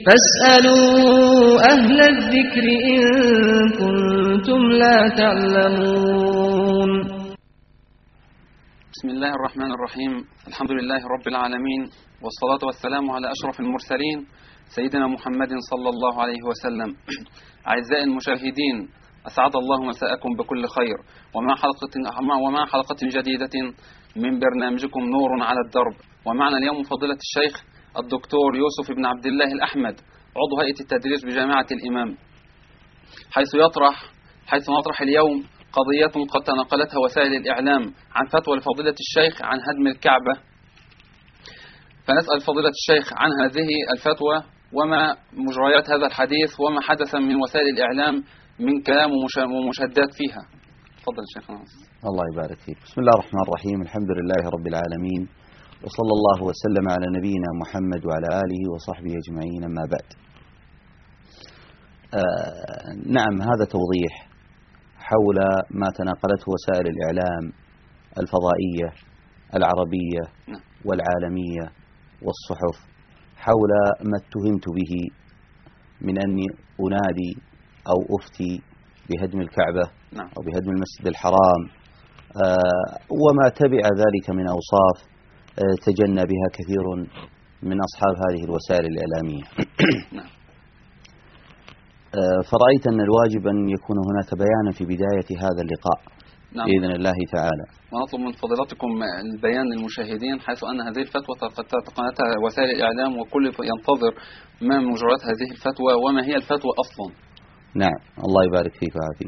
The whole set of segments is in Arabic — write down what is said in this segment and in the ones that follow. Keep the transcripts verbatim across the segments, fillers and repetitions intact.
فاسألوا أهل الذكر إن كنتم لا تعلمون. بسم الله الرحمن الرحيم. الحمد لله رب العالمين، والصلاة والسلام على أشرف المرسلين سيدنا محمد صلى الله عليه وسلم. أعزائي المشاهدين، أسعد الله مساءكم بكل خير، ومع حلقة, ومع حلقة جديدة من برنامجكم نور على الدرب. ومعنا اليوم فضيلة الشيخ الدكتور يوسف بن عبد الله الأحمد، عضو هيئة التدريس بجامعة الإمام، حيث يطرح حيث نطرح اليوم قضية قد تناقلتها وسائل الإعلام عن فتوى لفضيلة الشيخ عن هدم الكعبة. فنسأل فضيلة الشيخ عن هذه الفتوى وما مجريات هذا الحديث وما حدث من وسائل الإعلام من كلام ومشادات فيها. تفضل الشيخ. الله يبارك فيك. بسم الله الرحمن الرحيم. الحمد لله رب العالمين، وصلى الله وسلم على نبينا محمد وعلى آله وصحبه أجمعين، أما بعد. آه نعم، هذا توضيح حول ما تناقلته وسائل الإعلام الفضائية العربية والعالمية والصحف حول ما اتهمت به من أني أنادي أو أفتي بهدم الكعبة أو بهدم المسجد الحرام، آه وما تبع ذلك من أوصاف آه تجنى بها كثير من أصحاب هذه الوسائل الإعلامية. آه فرأيت أن الواجب أن يكون هناك بيانا في بداية هذا اللقاء. نعم. بإذن الله تعالى. ونطلب من فضيلتكم البيان للمشاهدين، حيث أن هذه الفتوى قد تقنتها وسائل الإعلام وكل ينتظر ما مجريات هذه الفتوى وما هي الفتوى أصلا. نعم، الله يبارك فيك وعافيك.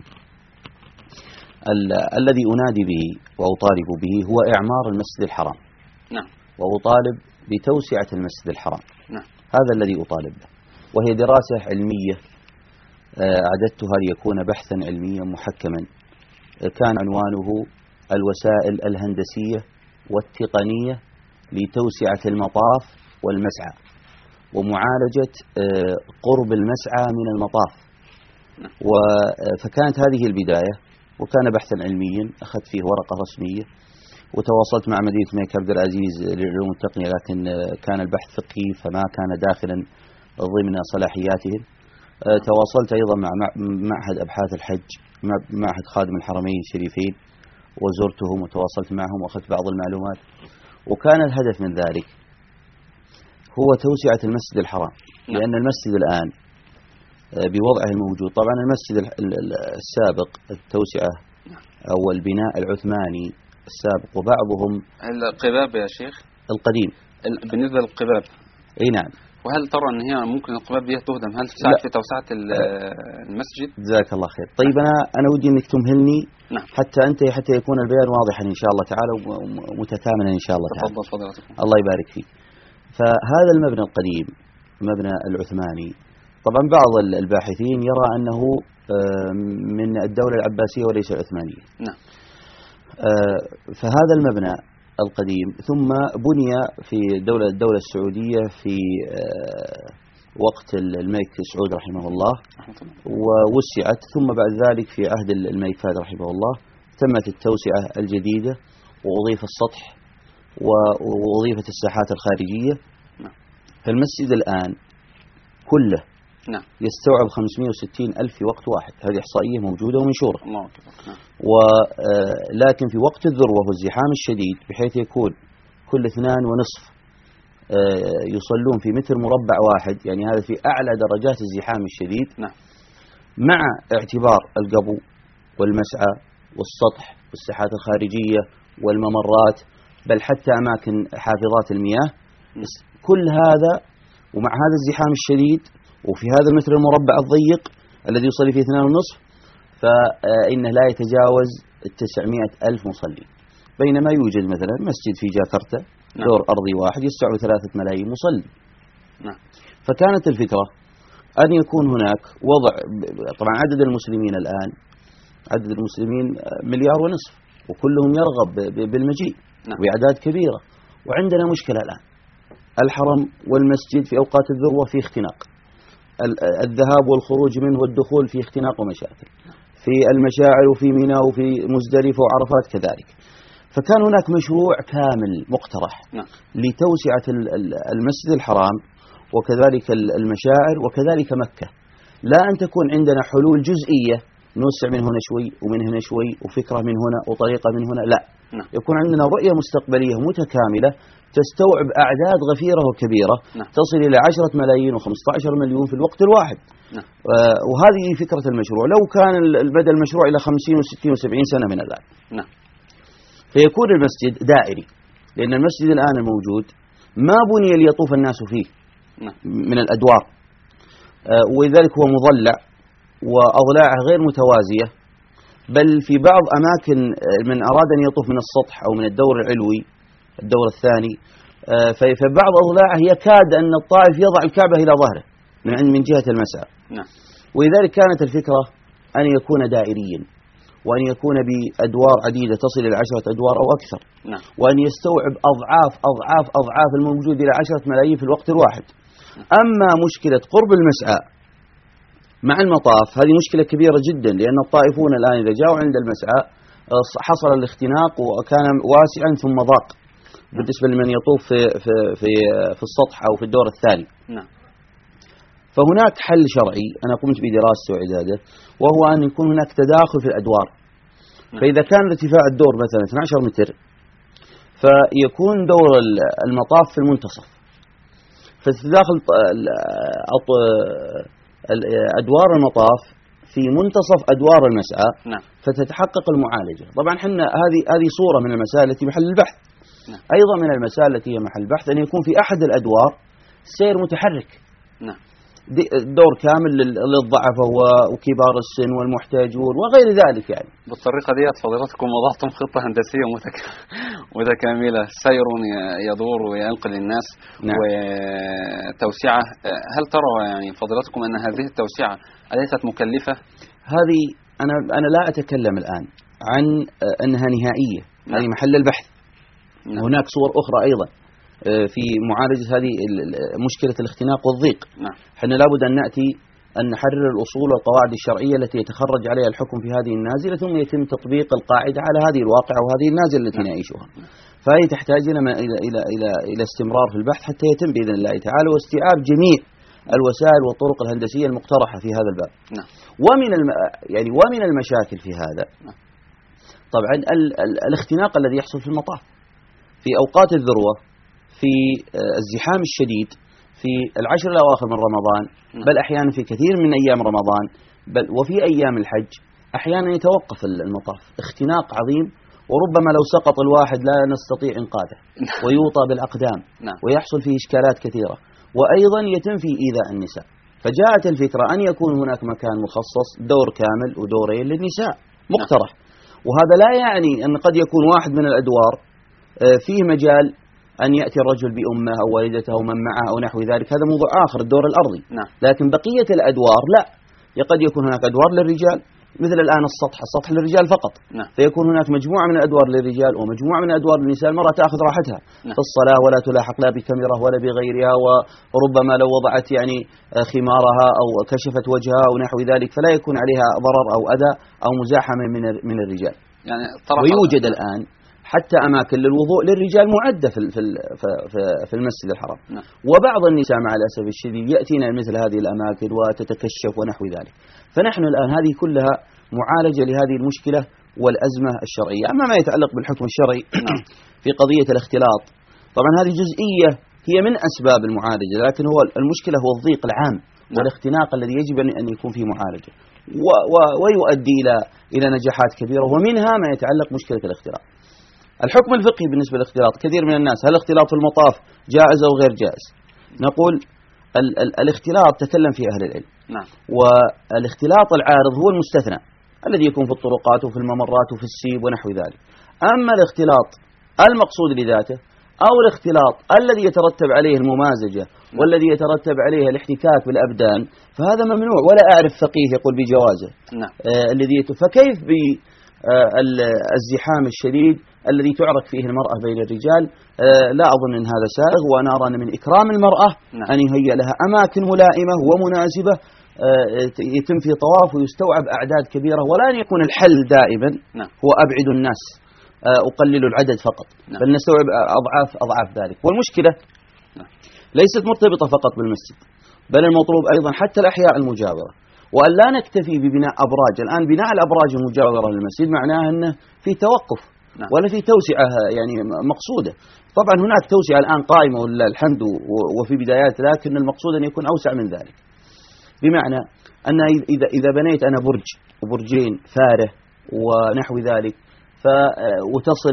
ال- الذي أنادي به وأطالب به هو إعمار المسجد الحرام. نعم. وأطالب بتوسعة المسجد الحرام. نعم. هذا الذي أطالب به، وهي دراسة علمية أعددتها ليكون بحثا علميا محكما. كان عنوانه الوسائل الهندسية والتقنية لتوسعة المطاف والمسعى، ومعالجة قرب المسعى من المطاف. فكانت هذه البداية، وكان بحثا علميا أخذت فيه ورقة رسمية، وتواصلت مع مدينة الملك عبد العزيز للعلوم التقنية، لكن كان البحث فقهي فما كان داخلا ضمن صلاحياتهم. تواصلت أيضا مع معهد أبحاث الحج، معهد خادم الحرمين الشريفين، وزرتهم وتواصلت معهم وأخذت بعض المعلومات. وكان الهدف من ذلك هو توسعة المسجد الحرام، لأن المسجد الآن بوضعه الموجود، طبعا المسجد السابق التوسعة أو البناء العثماني السابق، وبعضهم القباب يا شيخ القديم بالنسبة للقباب. أي نعم. وهل ترى أن هي ممكن القباب دي تهدم؟ هل تساعد في توسعة المسجد؟ جزاك الله خير. طيب أنا أنا ودي أنك تمهلني. نعم. حتى أنت حتى يكون البيان واضحا إن شاء الله تعالى ومتكاملا إن شاء الله تعالى. تفضل فضيلتكم. الله يبارك فيك. فهذا المبنى القديم، مبنى العثماني، طبعا بعض الباحثين يرى أنه من الدولة العباسية وليس العثمانية. نعم. فهذا المبنى القديم ثم بني في دولة الدولة السعودية في وقت الملك سعود رحمه الله، ووسعت، ثم بعد ذلك في عهد الملك فهد رحمه الله تمت التوسعة الجديدة، وأضيف السطح وأضيفت الساحات الخارجية. فالمسجد الآن كله نعم. يستوعب خمسمائة وستين ألف في وقت واحد. هذه إحصائية موجودة ومنشورة. الله أكبر. نعم. ولكن في وقت الذروة والزحام الشديد، بحيث يكون كل اثنان ونصف يصلون في متر مربع واحد، يعني هذا في أعلى درجات الزحام الشديد. نعم. مع اعتبار القبو والمسعى والسطح والساحات الخارجية والممرات، بل حتى أماكن حافظات المياه. كل هذا ومع هذا الزحام الشديد، وفي هذا المتر المربع الضيق الذي يصلي فيه اثنان ونصف، فإنه لا يتجاوز تسعمائة ألف مصلي. بينما يوجد مثلا مسجد في جاكرتا دور أرضي واحد يستوعب ثلاثة ملايين مصلي. نعم. فكانت الفكرة أن يكون هناك وضع، طبعا عدد المسلمين الآن عدد المسلمين مليار ونصف، وكلهم يرغب بالمجيء. نعم. وبأعداد كبيرة. وعندنا مشكلة الآن، الحرم والمسجد في أوقات الذروة في اختناق، الذهاب والخروج منه والدخول في اختناق ومشاكل، في المشاعر وفي منى وفي مزدلفة وعرفات كذلك. فكان هناك مشروع كامل مقترح نعم. لتوسعة المسجد الحرام وكذلك المشاعر وكذلك مكة. لا أن تكون عندنا حلول جزئية نوسع من هنا شوي ومن هنا شوي وفكرة من هنا وطريقة من هنا، لا، نعم. يكون عندنا رؤية مستقبلية متكاملة تستوعب أعداد غفيرة وكبيرة، نعم. تصل إلى عشرة ملايين وخمسة عشر مليون في الوقت الواحد. نعم. آه وهذه فكرة المشروع. لو كان بدأ المشروع إلى خمسين وستين وسبعين سنة من الآن، نعم. فيكون المسجد دائري، لأن المسجد الآن الموجود ما بني ليطوف الناس فيه، نعم. من الأدوار، آه ولذلك هو مضلع وأضلاعه غير متوازية، بل في بعض أماكن من أراد أن يطوف من السطح أو من الدور العلوي الدور الثاني، في بعض أضلاعه يكاد أن الطائف يضع الكعبة إلى ظهره من من جهة المسعى. نعم. ولذلك كانت الفكرة أن يكون دائريا، وأن يكون بأدوار عديدة تصل إلى عشرة أدوار أو أكثر، نعم. وأن يستوعب أضعاف أضعاف أضعاف الموجود إلى عشرة ملايين في الوقت الواحد. أما مشكلة قرب المسعى مع المطاف هذه مشكلة كبيرة جدا، لأن الطائفون الآن إذا جاءوا عند المسعى حصل الاختناق وكان واسعا ثم ضاق بالنسبة لمن يطوف في في في في السطح أو في الدور الثاني. نعم. فهناك حل شرعي أنا قمت بدراسته وإعداده، وهو أن يكون هناك تداخل في الأدوار. نعم. فإذا كان ارتفاع الدور مثلا اثني عشر متر، فيكون دور المطاف في المنتصف، فتتداخل أدوار المطاف في منتصف أدوار المسعى. نعم. فتتحقق المعالجة. طبعا حنا هذه هذه صورة من المسائل التي محل البحث. نعم. أيضا من المسائل التي هي محل البحث أن يكون في أحد الأدوار سير متحرك. نعم. دور كامل للضعف وكبار السن والمحتاجون وغير ذلك. يعني بالطريقة دي فضيلتكم وضعتم خطة هندسية متك... متكاملة، سير يدور وينقل الناس. نعم. وتوسعة. هل ترى يعني فضيلتكم أن هذه التوسعة أليست مكلفة؟ هذه أنا أنا لا أتكلم الآن عن أنها نهائية. نعم. هذه محل البحث. نعم. هناك صور أخرى أيضا في معالجة هذه مشكلة الاختناق والضيق. نعم. حنا لابد أن نأتي أن نحرر الأصول والقواعد الشرعية التي يتخرج عليها الحكم في هذه النازلة، ثم يتم تطبيق القاعدة على هذه الواقع وهذه النازلة التي نعم. نعيشها. فهي تحتاج إلى إلى إلى إلى استمرار في البحث حتى يتم بإذن الله تعالى واستيعاب جميع الوسائل والطرق الهندسية المقترحة في هذا الباب. نعم. ومن الم... يعني ومن المشاكل في هذا طبعا ال... ال... الاختناق الذي يحصل في المطاف في أوقات الذروة، في الزحام الشديد في العشر الأواخر من رمضان، بل أحيانا في كثير من أيام رمضان، بل وفي أيام الحج أحيانا يتوقف المطاف اختناق عظيم، وربما لو سقط الواحد لا نستطيع إنقاذه ويوطى بالأقدام. نعم. ويحصل فيه إشكالات كثيرة، وأيضا يتم فيه إيذاء النساء. فجاءت الفكرة أن يكون هناك مكان مخصص دور كامل ودورين للنساء مقترح. وهذا لا يعني أن قد يكون واحد من الأدوار فيه مجال أن يأتي الرجل بأمه أو والدته أو من معه أو نحو ذلك، هذا موضوع آخر الدور الأرضي. نعم. لكن بقية الأدوار لا، قد يكون هناك أدوار للرجال مثل الآن السطح السطح للرجال فقط. نعم. فيكون هناك مجموعة من الأدوار للرجال ومجموعة من الأدوار للنساء، المرأة تأخذ راحتها. نعم. في الصلاة ولا تلاحق لا بكاميرا ولا بغيرها، وربما لو وضعت يعني خمارها أو كشفت وجهها أو نحو ذلك فلا يكون عليها ضرر أو أذى أو مزاحمة من من الرجال. يعني ويوجد الآن حتى أماكن للوضوء للرجال معدة في في في المسجد الحرام. نعم. وبعض النساء مع الأسف الشديد يأتينا مثل هذه الأماكن وتتكشف ونحو ذلك. فنحن الآن هذه كلها معالجة لهذه المشكلة والأزمة الشرعية. أما ما يتعلق بالحكم الشرعي في قضية الاختلاط، طبعا هذه جزئية هي من أسباب المعالجة، لكن هو المشكلة هو الضيق العام والاختناق الذي يجب أن يكون فيه معالجة، ويؤدي إلى إلى نجاحات كبيرة، ومنها ما يتعلق مشكلة الاختلاط. الحكم الفقهي بالنسبة للاختلاط، كثير من الناس هل الاختلاط في المطاف جائز أو غير جائز؟ نقول ال ال الاختلاط تكلم فيه أهل العلم. نعم. والاختلاط العارض هو المستثنى الذي يكون في الطرقات وفي الممرات وفي السيب ونحو ذلك. أما الاختلاط المقصود لذاته أو الاختلاط الذي يترتب عليه الممازجة والذي يترتب عليه الاحتكاك بالأبدان فهذا ممنوع، ولا أعرف فقيه يقول بجوازه. نعم. آه الذي فكيف بالزحام الشديد الذي تعرك فيه المرأة بين الرجال؟ آه لا أظن أن هذا سائغ، وأنا أرى أن من إكرام المرأة نعم. أن يهيأ لها أماكن ملائمة ومناسبة آه يتم في طواف ويستوعب أعداد كبيرة، ولا أن يكون الحل دائما نعم. هو أبعد الناس أقلل العدد فقط. نعم. بل نستوعب أضعاف أضعاف ذلك. والمشكلة نعم. ليست مرتبطة فقط بالمسجد، بل المطلوب أيضا حتى الأحياء المجاورة، وأن لا نكتفي ببناء أبراج. الآن بناء الأبراج المجاورة للمسجد معناه أنه في توقف نعم. ولا في توسعة يعني مقصودة. طبعا هناك توسعة الآن قائمة ولله الحمد وفي بدايات، لكن المقصود أن يكون أوسع من ذلك، بمعنى أن إذا إذا بنيت أنا برج وبرجين فارة ونحو ذلك، وتصل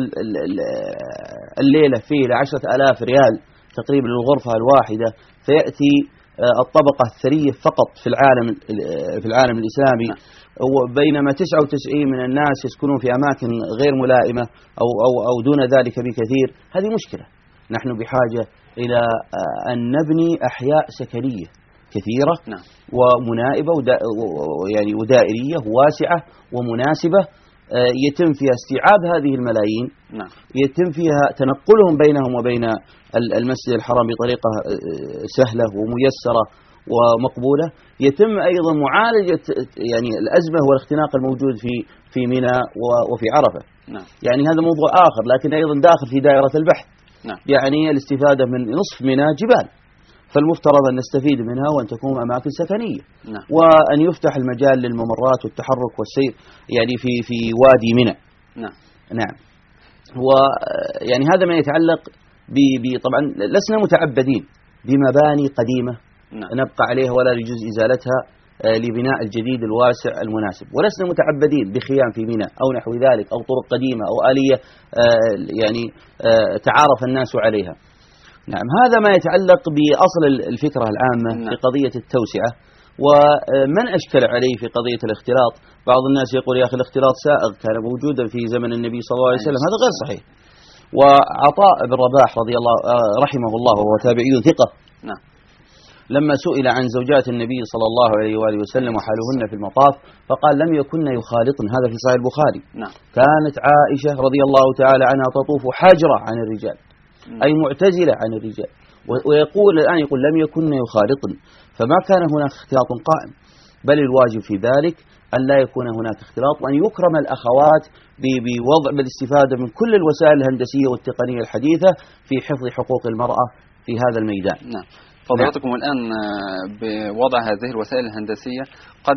الليلة فيه لعشرة آلاف ريال تقريبا للغرفة الواحدة، فيأتي الطبقة الثرية فقط في العالم في العالم الإسلامي، بينما تسعة وتسعين من الناس يسكنون في أماكن غير ملائمة أو أو أو دون ذلك بكثير. هذه مشكلة. نحن بحاجة إلى أن نبني أحياء سكنية كثيرة نعم. ومنائبة ودا يعني ودائرية واسعة ومناسبة، يتم فيها استيعاب هذه الملايين، نعم. يتم فيها تنقلهم بينهم وبين المسجد الحرام بطريقة سهلة وميسرة ومقبولة. يتم أيضا معالجة يعني الأزمة والاختناق الموجود في في منى وفي عرفة. نعم. يعني هذا موضوع آخر، لكن أيضا داخل في دائرة البحث. نعم. يعني الاستفادة من نصف منى جبال، فالمفترض أن نستفيد منها وأن تكون أماكن سكنية. نعم. وأن يفتح المجال للممرات والتحرك والسير يعني في في وادي منى. نعم. نعم. ويعني هذا ما يتعلق ب طبعا لسنا متعبدين بمباني قديمة نعم. نبقى عليها ولا لجزء إزالتها لبناء الجديد الواسع المناسب، ولسنا متعبدين بخيام في منى أو نحو ذلك أو طرق قديمة أو آلية يعني تعارف الناس عليها. نعم. هذا ما يتعلق بأصل الفكرة العامة نعم. في قضية التوسعة. ومن أشكل عليه في قضية الاختلاط، بعض الناس يقول يا أخي الاختلاط سائغ كان موجودا في زمن النبي صلى الله عليه وسلم، هذا غير صحيح. وعطاء بن رباح رضي الله رحمه الله وهو تابعي ثقة، نعم. لما سئل عن زوجات النبي صلى الله عليه وآله وسلم وحالهن في المطاف فقال لم يكن يخالطن، هذا في صحيح البخاري. نعم. كانت عائشة رضي الله تعالى عنها تطوف حاجرة عن الرجال، أي معتزلة عن الرجال. ويقول الآن يقول لم يكن يخالطن، فما كان هناك اختلاط قائم، بل الواجب في ذلك أن لا يكون هناك اختلاط، وأن يكرم الأخوات بوضع بالاستفادة من كل الوسائل الهندسية والتقنية الحديثة في حفظ حقوق المرأة في هذا الميدان. نعم. فضلاتكم نعم. الآن بوضع هذه الوسائل الهندسية قد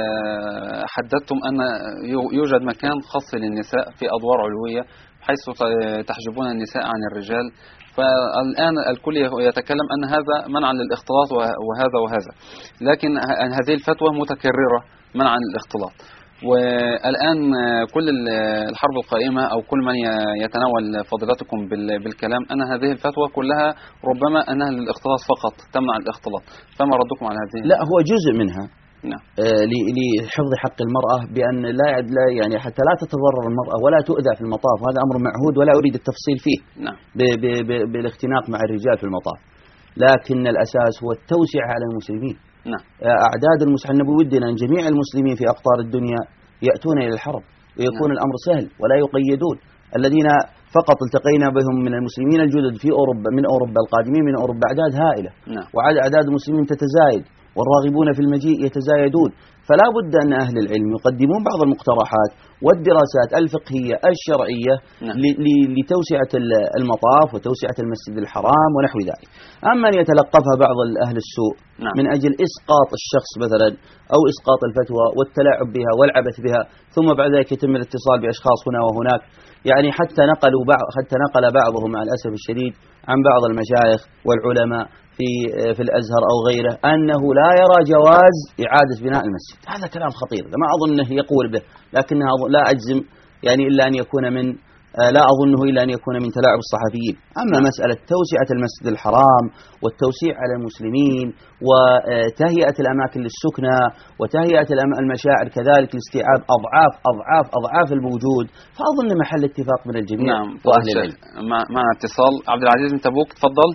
حددتم أن يوجد مكان خاص للنساء في أدوار علوية حيث تحجبون النساء عن الرجال، فالآن الكل يتكلم أن هذا منعا للاختلاط وهذا وهذا، لكن هذه الفتوى متكررة منعا للاختلاط. والآن كل الحرب القائمة أو كل من يتناول فضيلتكم بالكلام أن هذه الفتوى كلها ربما أنها للاختلاط فقط، تمنع الاختلاط، فما ردكم على هذه؟ لا، هو جزء منها. نعم. آه لحفظ حق المرأة بأن لا يعني حتى لا تتضرر المرأة ولا تؤذى في المطاف، هذا أمر معهود ولا أريد التفصيل فيه. نعم. بالاختناق مع الرجال في المطاف، لكن الأساس هو التوسعة على المسلمين. نعم. أعداد المسلمين، ودنا أن جميع المسلمين في أقطار الدنيا يأتون إلى الحرم ويكون نعم. الأمر سهل ولا يقيدون. الذين فقط التقينا بهم من المسلمين الجدد في أوروبا من أوروبا القادمين من أوروبا أعداد هائلة. نعم. وأعداد المسلمين تتزايد والراغبون في المجيء يتزايدون، فلا بد أن أهل العلم يقدمون بعض المقترحات والدراسات الفقهية الشرعية نعم. لتوسعة المطاف وتوسعة المسجد الحرام ونحو ذلك. أما أن يتلقفها بعض أهل السوء نعم. من أجل إسقاط الشخص مثلا أو إسقاط الفتوى والتلاعب بها والعبث بها، ثم بعد ذلك يتم الاتصال بأشخاص هنا وهناك، يعني حتى نقلوا بعض حتى نقل بعضهم مع الأسف الشديد عن بعض المشايخ والعلماء في في الأزهر أو غيره أنه لا يرى جواز إعادة بناء المسجد. هذا كلام خطير، ما أظنه يقول به، لكنها لا أجزم يعني إلا أن يكون من لا أظنه إلا أن يكون من تلاعب الصحفيين. أما مسألة توسعة المسجد الحرام والتوسيع على المسلمين وتهيئة الأماكن للسكنى وتهيئة المشاعر كذلك لاستيعاب أضعاف أضعاف أضعاف الموجود، فأظن محل اتفاق من الجميع. نعم. وأهل العلم. مع اتصال عبد العزيز من تبوك، تفضل.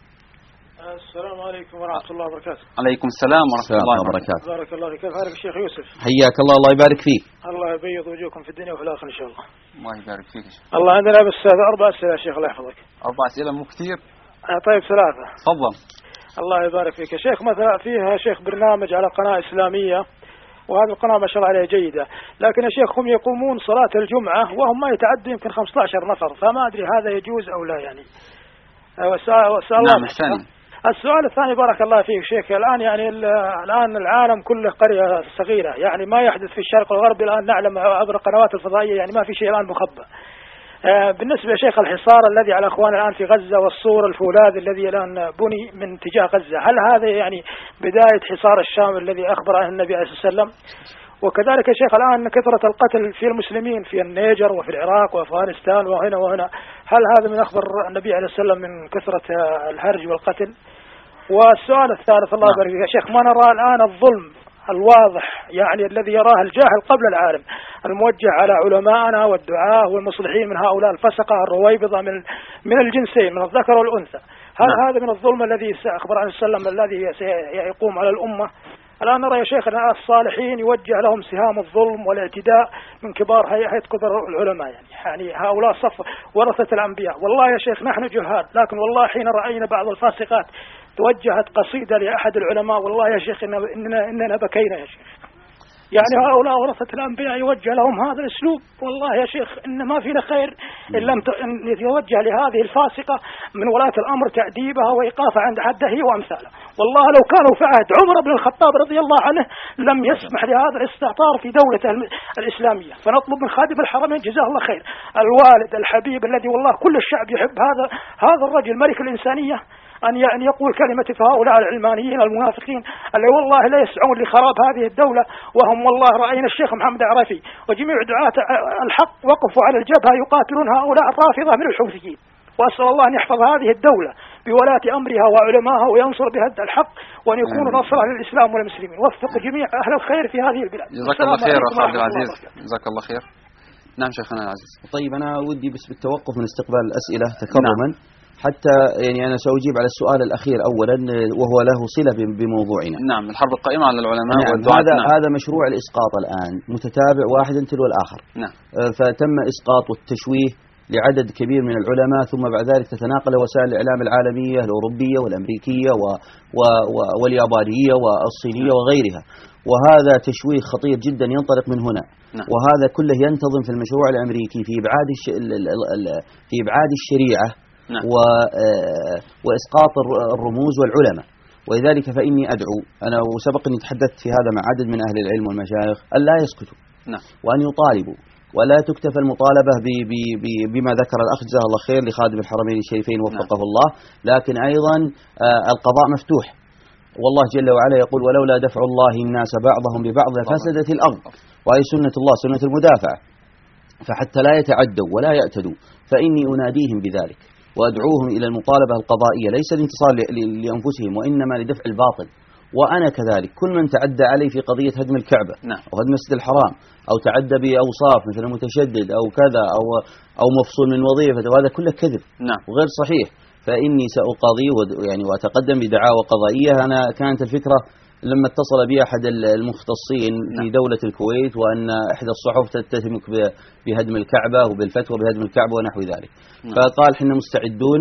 السلام عليكم ورحمة الله وبركاته. عليكم السلام ورحمة الله وبركاته. بارك الله فيك. كيف حالك الشيخ يوسف؟ حياك الله، الله يبارك فيك. الله يبيض وجوهكم في الدنيا وفي الآخرة إن شاء الله. الله يبارك فيك. الله عندنا بس أربع أسئلة يا شيخ الله يحفظك. أربع أسئلة مو كثير؟ آه طيب ثلاثة. تفضل. الله يبارك فيك يا شيخ. مثلا فيها شيخ برنامج على قناة إسلامية، وهذه القناة ما شاء الله عليها جيدة، لكن يا شيخ هم يقومون صلاة الجمعة وهم ما يتعدوا يمكن خمسة عشر نفر، فما أدري هذا يجوز أو لا يعني. نعم. السؤال الثاني بارك الله فيك شيخ، الآن يعني الآن العالم كله قرية صغيرة، يعني ما يحدث في الشرق والغرب الآن نعلم عبر القنوات الفضائية، يعني ما في شيء الآن مخبى. بالنسبة يا شيخ الحصار الذي على أخواننا الآن في غزة والسور الفولاذ الذي الآن بني من اتجاه غزة، هل هذا يعني بداية حصار الشام الذي أخبر عنه النبي عليه الصلاة والسلام؟ وكذلك يا شيخ الآن كثرة القتل في المسلمين في النيجر وفي العراق وأفغانستان وهنا وهنا، هل هذا من أخبر النبي عليه الصلاة والسلام من كثرة الهرج والقتل؟ والسؤال الثالث الله يبارك فيك يا شيخ، ما نرى الآن الظلم الواضح يعني الذي يراه الجاهل قبل العالم الموجه على علمائنا والدعاة والمصلحين من هؤلاء الفسقة الرويبضة من من الجنسين من الذكر والأنثى، هل نعم. هذا من الظلم الذي أخبر عنه السلام الذي سيقوم على الأمة؟ الآن نرى يا شيخ أن الصالحين يوجه لهم سهام الظلم والاعتداء من كبار هيئة كبر العلماء، يعني يعني هؤلاء صف ورثة الأنبياء. والله يا شيخ نحن جهال، لكن والله حين رأينا بعض الفاسقات توجهت قصيدة لأحد العلماء والله يا شيخ إننا, إننا بكينا يا شيخ، يعني هؤلاء ورثة الأنبياء يوجه لهم هذا الأسلوب، والله يا شيخ إن ما فينا خير إن لم يتوجه لهذه الفاسقة من ولاة الأمر تأديبها وإيقافها عند حده هي وأمثاله. والله لو كانوا في عهد عمر بن الخطاب رضي الله عنه لم يسمح لهذا الاستهتار في دولة الإسلامية. فنطلب من خادم الحرمين جزاه الله خير الوالد الحبيب الذي والله كل الشعب يحب هذا هذا الرجل ملك الإنسانية أن يعني يقول كلمة في هؤلاء العلمانيين المنافقين اللي والله لا يسعون لخراب هذه الدولة، وهم والله رأينا الشيخ محمد عرفي وجميع دعاة الحق وقفوا على الجبهة يقاتلون هؤلاء الرافضة من الحوثيين. وأسأل الله أن يحفظ هذه الدولة بولاة أمرها وعلمائها وينصر بها الحق وأن يكون نصرا للإسلام والمسلمين. وفق جميع أهل الخير في هذه البلاد. جزاك الله خير أخ عبد العزيز، جزاك الله خير. نعم شيخنا العزيز. طيب أنا ودي بس بالتوقف من استقبال الأسئلة تكرما نعم. حتى يعني أنا سأجيب على السؤال الأخير أولا وهو له صلة بموضوعنا. نعم الحرب القائمة على العلماء نعم والدعاة. هذا نعم. هذا مشروع الإسقاط الآن متتابع واحد تلو الآخر. نعم. فتم إسقاط والتشويه لعدد كبير من العلماء، ثم بعد ذلك تتناقل وسائل الإعلام العالمية الأوروبية والأمريكية و و و واليابانية والصينية وغيرها، وهذا تشويه خطير جدا ينطلق من هنا. نعم. وهذا كله ينتظم في المشروع الأمريكي في إبعاد الش... في إبعاد الشريعة نعم. و... وإسقاط الرموز والعلماء. ولذلك فإني أدعو أنا وسبق أني تحدثت في هذا مع عدد من أهل العلم والمشايخ أن لا يسكتوا نعم. وأن يطالبوا، ولا تكتفى المطالبة ب... ب... ب... بما ذكر الأخ جزاه الله خير لخادم الحرمين الشريفين وفقه نعم. الله، لكن أيضا القضاء مفتوح. والله جل وعلا يقول ولولا دفع الله الناس بعضهم ببعض لفسدت الأرض، وهي سنة الله سنة المدافعة، فحتى لا يتعدوا ولا يأتدوا فإني أناديهم بذلك وأدعوهم إلى المطالبة القضائية ليس الانتصار لأنفسهم وإنما لدفع الباطل. وأنا كذلك كل من تعدى علي في قضية هدم الكعبة نعم. أو هدم المسجد الحرام أو تعدى بأوصاف مثل متشدد أو كذا أو أو مفصول من وظيفة، وهذا كله كذب نعم. وغير صحيح، فإني سأقاضي يعني وأتقدم بدعاوى قضائية. أنا كانت الفكرة لما اتصل بي أحد المختصين نعم. في دولة الكويت وأن إحدى الصحف تتهمك بهدم الكعبة وبالفتوى بهدم الكعبة ونحو ذلك نعم. فقال حنا مستعدون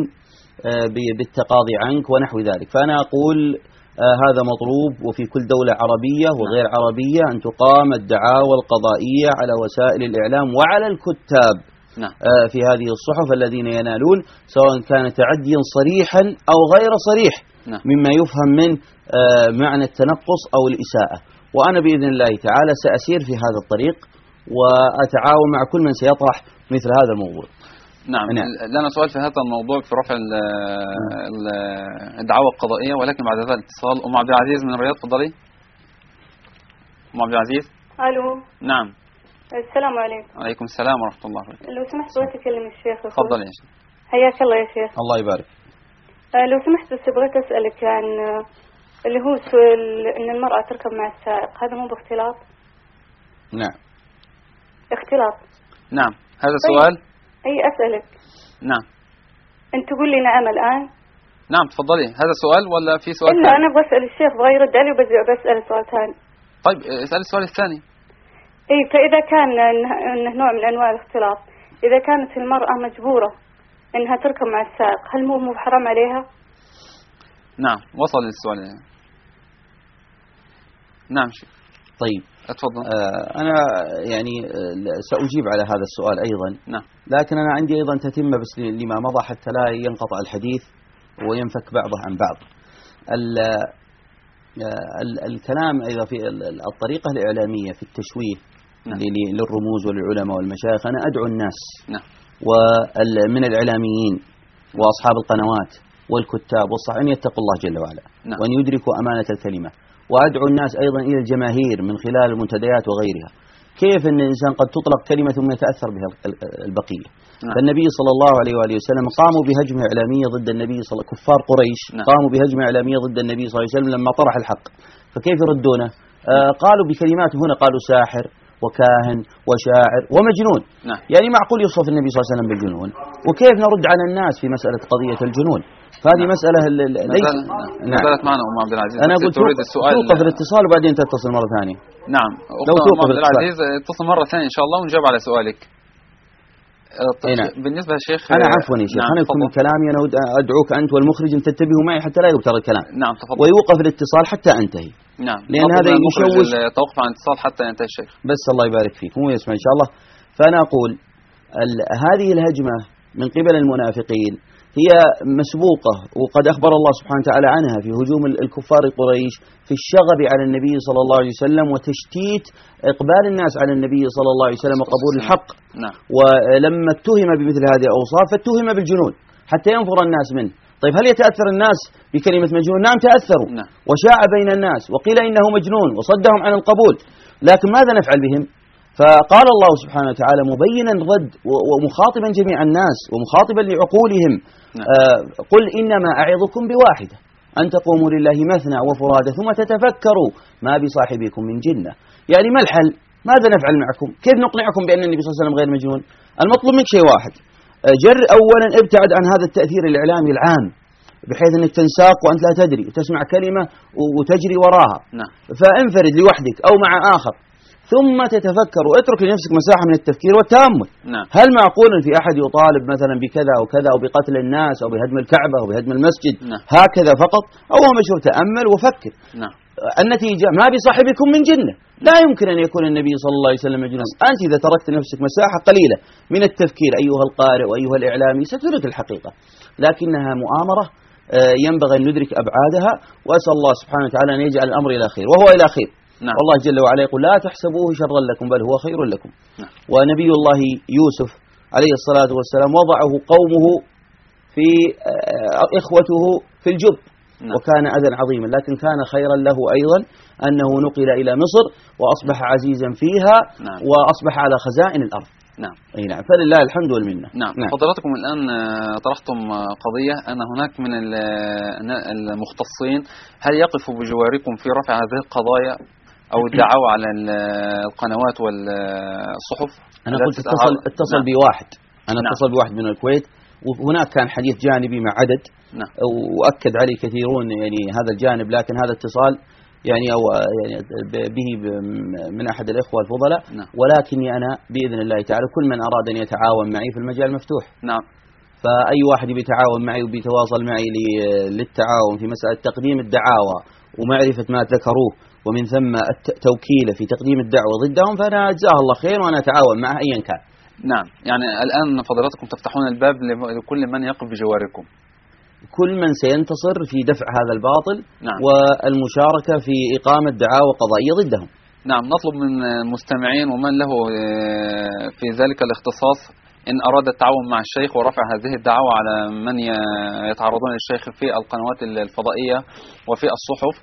بالتقاضي عنك ونحو ذلك. فأنا أقول آه هذا مطلوب، وفي كل دولة عربية وغير نعم. عربية أن تقام الدعاوى القضائية على وسائل الإعلام وعلى الكتاب نعم. آه في هذه الصحف الذين ينالون سواء كان تعديا صريحا أو غير صريح نعم. مما يفهم من آه معنى التنقص أو الإساءة. وأنا بإذن الله تعالى سأسير في هذا الطريق وأتعاون مع كل من سيطرح مثل هذا الموضوع. نعم. نعم لنا سؤال في هذا الموضوع في رفع الدعوى القضائية، ولكن بعد هذا الاتصال أم عبد العزيز من الرياض. تفضلي أم عبد العزيز. ألو. نعم. السلام عليكم. وعليكم السلام ورحمة الله وبركاته. لو سمحت بغيت أكلم الشيخ. تفضلي يا شيخ. حياك الله يا شيخ. الله يبارك. لو سمحت بس بغيت أسألك عن اللي هو إن المرأة تركب مع السائق، هذا مو باختلاط؟ نعم. اختلاط. نعم هذا سؤال. أي أسألك. نعم. أنت تقول لي نعم الآن. نعم تفضلي. هذا سؤال ولا في سؤال ثاني؟ لا أنا بسأل الشيخ بغير يرد علي وبسأل سؤال ثاني. طيب اسأل السؤال الثاني. إيه فإذا كان إنه نوع من أنواع الاختلاط، إذا كانت المرأة مجبورة إنها تركب مع السائق هل مو مو حرام عليها؟ نعم وصل للسؤال. نعم شيخ. طيب أتفضل. آه أنا يعني سأجيب على هذا السؤال أيضا. نعم. لكن أنا عندي أيضا تتمة بس لما مضى حتى لا ينقطع الحديث وينفك بعضه عن بعض. ال ال الكلام أيضا في الطريقة الإعلامية في التشويه نعم. للرموز وللعلماء والمشايخ، أنا أدعو الناس نعم. ومن الإعلاميين وأصحاب القنوات والكتاب والصحفيين أن يتقوا الله جل وعلا نعم. وأن يدركوا أمانة الكلمة، وأدعو الناس أيضا إلى الجماهير من خلال المنتديات وغيرها، كيف أن الإنسان قد تطلق كلمة ثم يتأثر بها البقية نعم. فالنبي صلى الله عليه وآله وسلم قاموا بهجمة إعلامية ضد النبي صلى الله عليه وسلم، كفار قريش نعم. قاموا بهجمة إعلامية ضد النبي صلى الله عليه وسلم لما طرح الحق، فكيف يردونه؟ آه قالوا بكلمات، هنا قالوا ساحر وكاهن وشاعر ومجنون نعم. يعني معقول يوصف النبي صلى الله عليه وسلم بالجنون؟ وكيف نرد على الناس في مسألة قضية الجنون؟ فهذه نعم. مسألة ليس نعم. نزلت معنا أم عبد العزيز، أنا قلت تريد السؤال توقف الاتصال وبعدين تتصل مرة ثانية. نعم لو توقف أم عبد العزيز اتصل مرة ثانية إن شاء الله ونجاوب على سؤالك. نعم. بالنسبة يا شيخ أنا عفوا يا شيخ نعم. أنا كل كلامي أنا أدعوك أنت والمخرج أن تنتبهوا معي حتى لا يبتر الكلام نعم تفضل. ويوقف الاتصال حتى أنتهي نعم. لأن هذا يشوش توقف عن الاتصال حتى ينتهي الشيخ. بس الله يبارك فيك مو يسمع إن شاء الله. فأنا أقول هذه الهجمة من قبل المنافقين هي مسبوقة، وقد أخبر الله سبحانه وتعالى عنها في هجوم الكفار قريش في الشغب على النبي صلى الله عليه وسلم وتشتيت إقبال الناس على النبي صلى الله عليه وسلم وقبول الحق نعم. ولما اتهم بمثل هذه الأوصاف فاتهم بالجنون حتى ينفر الناس منه. طيب هل يتأثر الناس بكلمة مجنون؟ نعم تأثروا نعم. وشاع بين الناس وقيل إنه مجنون وصدهم عن القبول، لكن ماذا نفعل بهم؟ فقال الله سبحانه وتعالى مبينا الرد ومخاطبا جميع الناس ومخاطبا لعقولهم نعم. آه قل إنما أعظكم بواحدة أن تقوموا لله مثنى وفرادى ثم تتفكروا ما بصاحبكم من جنة. يعني ما الحل؟ ماذا نفعل معكم؟ كيف نقنعكم بأن النبي صلى الله عليه وسلم غير مجنون؟ المطلوب منك شيء واحد، جر أولا ابتعد عن هذا التأثير الإعلامي العام بحيث أنك تنساق وأنت لا تدري وتسمع كلمة وتجري وراها نعم. فانفرد لوحدك أو مع آخر ثم تتفكر واترك لنفسك مساحة من التفكير والتأمل نعم. هل معقول في أحد يطالب مثلا بكذا أو كذا أو بقتل الناس أو بهدم الكعبة أو بهدم المسجد نعم. هكذا فقط؟ أو هو مشروع تأمل وفكر نعم. النتيجة ما بصاحبكم من جنة، لا يمكن أن يكون النبي صلى الله عليه وسلم مجنون. أنت إذا تركت نفسك مساحة قليلة من التفكير أيها القارئ وأيها الإعلامي ستدرك الحقيقة، لكنها مؤامرة ينبغي أن ندرك أبعادها، وأسأل الله سبحانه وتعالى أن يجعل الأمر إلى خير وهو إلى خير نعم. والله جل وعلا يقول لا تحسبوه شرا لكم بل هو خير لكم نعم. ونبي الله يوسف عليه الصلاة والسلام وضعه قومه في إخوته في الجب نعم. وكان أذى عظيما، لكن كان خيرا له أيضا أنه نقل إلى مصر وأصبح عزيزا فيها نعم. وأصبح على خزائن الأرض نعم. أي نعم فلله الحمد والمنة نعم. نعم. فضلاتكم الآن طرحتم قضية أن هناك من المختصين هل يقفوا بجواركم في رفع هذه القضايا أو الدعوة على القنوات والصحف؟ أنا قلت اتصل, اتصل نعم. بواحد أنا نعم. اتصل بواحد من الكويت وهناك كان حديث جانبي مع عدد نعم. وأكد عليه كثيرون يعني هذا الجانب، لكن هذا اتصال يعني أو يعني به من أحد الإخوة الفضلاء نعم. ولكني أنا بإذن الله تعالى كل من أراد أن يتعاون معي في المجال مفتوح نعم. فأي واحد بيتعاون معي وبيتواصل معي للتعاون في مسألة تقديم الدعاوى ومعرفة ما ذكروه ومن ثم توكيله في تقديم الدعوة ضدهم فأنا أجزاه الله خير وأنا أتعاون معه أيا كان نعم. يعني الآن فضلاتكم تفتحون الباب لكل من يقف بجواركم، كل من سينتصر في دفع هذا الباطل نعم. والمشاركة في إقامة دعاوى قضائية ضدهم نعم. نطلب من المستمعين ومن له في ذلك الاختصاص إن أراد التعاون مع الشيخ ورفع هذه الدعوة على من يتعرضون للشيخ في القنوات الفضائية وفي الصحف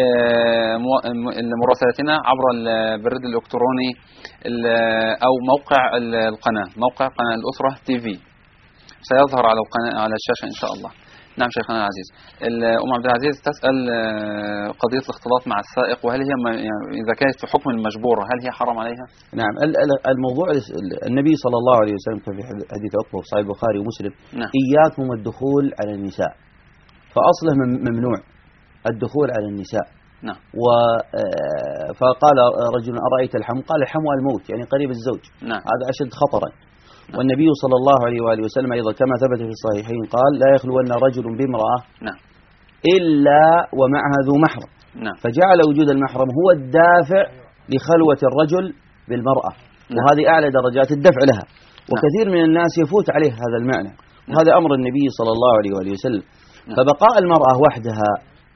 مراسلتنا عبر البريد الإلكتروني أو موقع القناة موقع قناة الأسرة تي في سيظهر على القناة على الشاشة إن شاء الله. نعم شيخنا العزيز، أم عبد العزيز تسأل قضية الاختلاط مع السائق وهل هي يعني إذا كانت في حكم المجبورة هل هي حرام عليها؟ نعم. الموضوع النبي صلى الله عليه وسلم في حديث عقبة في صحيح البخاري ومسلم نعم. إياكم الدخول على النساء، فأصله ممنوع الدخول على النساء نعم. و فقال رجل أرأيت الحم؟ قال الحم الموت يعني قريب الزوج نعم. هذا أشد خطرا نعم. والنبي صلى الله عليه وآله وسلم أيضا كما ثبت في الصحيحين قال لا يخلون رجل بامرأة نعم. إلا ومعها ذو محرم نعم. فجعل وجود المحرم هو الدافع لخلوة الرجل بالمرأة نعم. وهذه أعلى درجات الدفع لها وكثير من الناس يفوت عليه هذا المعنى وهذا أمر النبي صلى الله عليه وآله وسلم نعم. فبقاء المرأة وحدها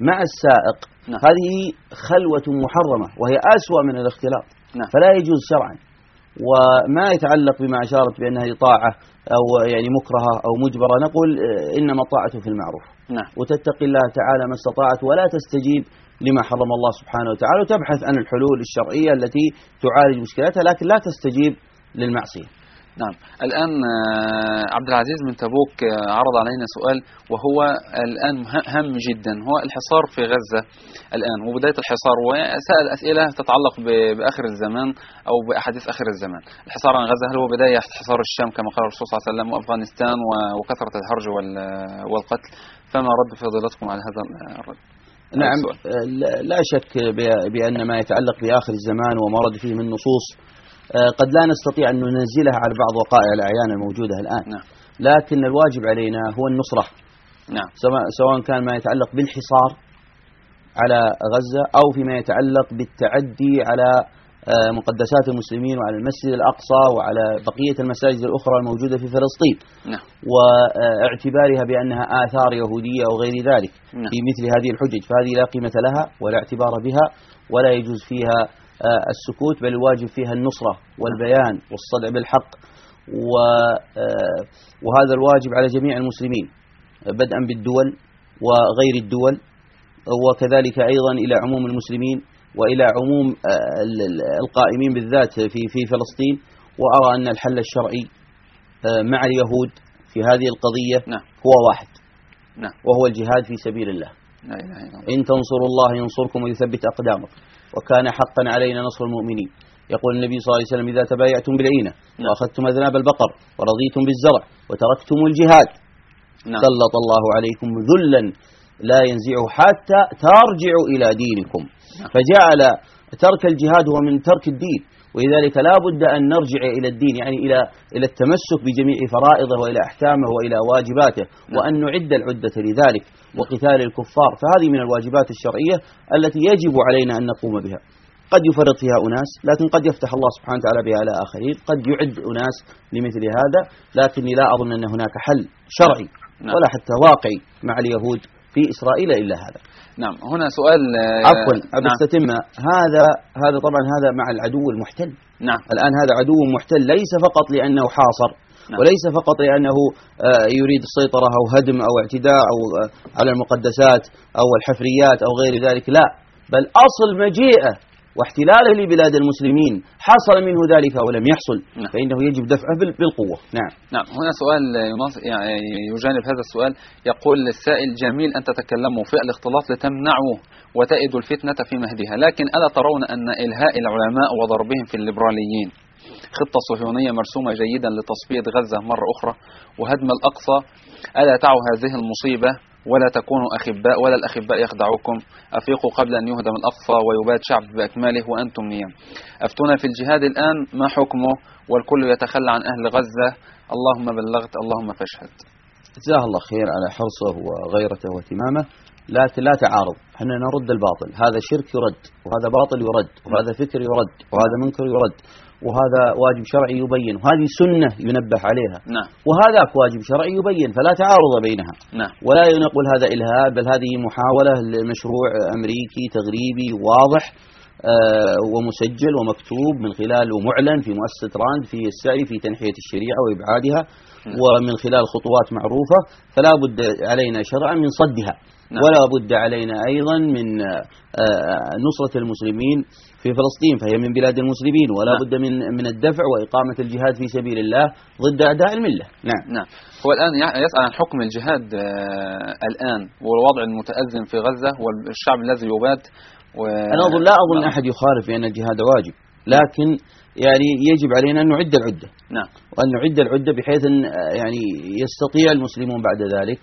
مع السائق نعم. هذه خلوة محرمة وهي أسوأ من الاختلاط. نعم. فلا يجوز شرعا. وما يتعلق بما أشارت بأنها طاعة أو يعني مكرهة أو مجبرة، نقول إنما الطاعة في المعروف. نعم. وتتقي الله تعالى ما استطاعت، ولا تستجيب لما حرم الله سبحانه وتعالى، وتبحث عن الحلول الشرعية التي تعالج مشكلتها، لكن لا تستجيب للمعصية. نعم. الآن عبد العزيز من تبوك عرض علينا سؤال وهو الآن هام جدا، هو الحصار في غزة الآن وبداية الحصار، وسأل أسئلة تتعلق بآخر الزمان أو بأحاديث آخر الزمان. الحصار عن غزة هل هو بداية حصار الشام كما قال الرسول صلى الله عليه وسلم وأفغانستان وكثرة الهرج والقتل؟ فما رد فضيلتكم على هذا الرد؟ نعم. لا شك بأن ما يتعلق بآخر الزمان وما ورد فيه من نصوص قد لا نستطيع أن ننزلها على بعض وقائع الأعيان الموجودة الآن. نعم. لكن الواجب علينا هو النصرة. نعم. سواء كان ما يتعلق بالحصار على غزة أو فيما يتعلق بالتعدي على مقدسات المسلمين وعلى المسجد الأقصى وعلى بقية المساجد الأخرى الموجودة في فلسطين. نعم. واعتبارها بأنها آثار يهودية أو غير ذلك. نعم. في مثل هذه الحجج، فهذه لا قيمة لها ولا اعتبار بها، ولا يجوز فيها السكوت، بل الواجب فيها النصرة والبيان والصدع بالحق، وهذا الواجب على جميع المسلمين بدءا بالدول وغير الدول، وكذلك أيضا إلى عموم المسلمين وإلى عموم القائمين بالذات في في فلسطين. وأرى أن الحل الشرعي مع اليهود في هذه القضية نعم. هو واحد، نعم. وهو الجهاد في سبيل الله. لا إله إلا الله. إن تنصروا الله ينصركم ويثبت أقدامكم وكان حقا علينا نصر المؤمنين. يقول النبي صلى الله عليه وسلم: إذا تبايعتم بالعينة نعم. وأخذتم أذناب البقر ورضيتم بالزرع وتركتم الجهاد نعم. سلط الله عليكم ذلا لا ينزعه حتى ترجعوا إلى دينكم. نعم. فجعل ترك الجهاد هو من ترك الدين، ولذلك لا بد أن نرجع إلى الدين، يعني إلى إلى التمسك بجميع فرائضه وإلى أحكامه وإلى واجباته. نعم. وأن نعد العدة لذلك وقتال الكفار. فهذه من الواجبات الشرعية التي يجب علينا أن نقوم بها. قد يفرط فيها أناس، لكن قد يفتح الله سبحانه وتعالى بها على آخرين. قد يعد أناس لمثل هذا، لكني لا أظن أن هناك حل شرعي نعم. ولا حتى واقعي مع اليهود في إسرائيل إلا هذا. نعم. هنا سؤال عفوا نعم. أستتم. هذا هذا طبعا هذا مع العدو المحتل. نعم. الآن هذا عدو محتل، ليس فقط لأنه حاصر. نعم. وليس فقط لأنه يريد السيطرة أو هدم أو اعتداء أو على المقدسات أو الحفريات أو غير ذلك، لا، بل أصل مجيئه واحتلاله لبلاد المسلمين حصل منه ذلك ولم يحصل. نعم. فإنه يجب دفعه بالقوة. نعم. نعم. هنا سؤال يجانب هذا السؤال، يقول السائل: جميل أن تتكلموا في الاختلاط لتمنعوا وتأيدوا الفتنة في مهدها، لكن ألا ترون أن إلهاء العلماء وضربهم في الليبراليين خطة صهيونية مرسومة جيدا لتصفية غزة مرة أخرى وهدم الأقصى؟ ألا تعوا هذه المصيبة ولا تكونوا أخباء ولا الأخباء يخدعوكم؟ أفيقوا قبل أن يهدم الأقصى ويباد شعب بأكمله وأنتم نيام. أفتونا في الجهاد الآن، ما حكمه؟ والكل يتخلى عن أهل غزة. اللهم بلغت اللهم فاشهد. جزاه الله خير على حرصه وغيرته واهتمامه، لكن لا تعارض. احنا نرد الباطل، هذا شرك يرد، وهذا باطل يرد، وهذا فكر يرد، وهذا منكر يرد، وهذا واجب شرعي يبين، وهذه سنة ينبه عليها. نعم. وهذاك واجب شرعي يبين، فلا تعارض بينها. نعم. ولا نقول هذا إلهاء، بل هذه محاولة لمشروع أمريكي تغريبي واضح آه ومسجل ومكتوب من خلال ومعلن في مؤسسة راند في السعي في تنحية الشريعة وإبعادها. نعم. ومن خلال خطوات معروفة، فلا بد علينا شرعا من صدها. نعم. ولا بد علينا أيضا من نصرة المسلمين في فلسطين، فهي من بلاد المسلمين، ولا نعم. بد من من الدفع وإقامة الجهاد في سبيل الله ضد أعداء الملة. نعم. نعم. هو الآن يسأل عن حكم الجهاد الآن والوضع المتأزم في غزة والشعب الذي يباد. و... أنا أظن لا أظن نعم. أحد يخالف بأن الجهاد واجب، لكن يعني يجب علينا أن نعد العدة. نعم. وأن نعد العدة بحيث أن يعني يستطيع المسلمون بعد ذلك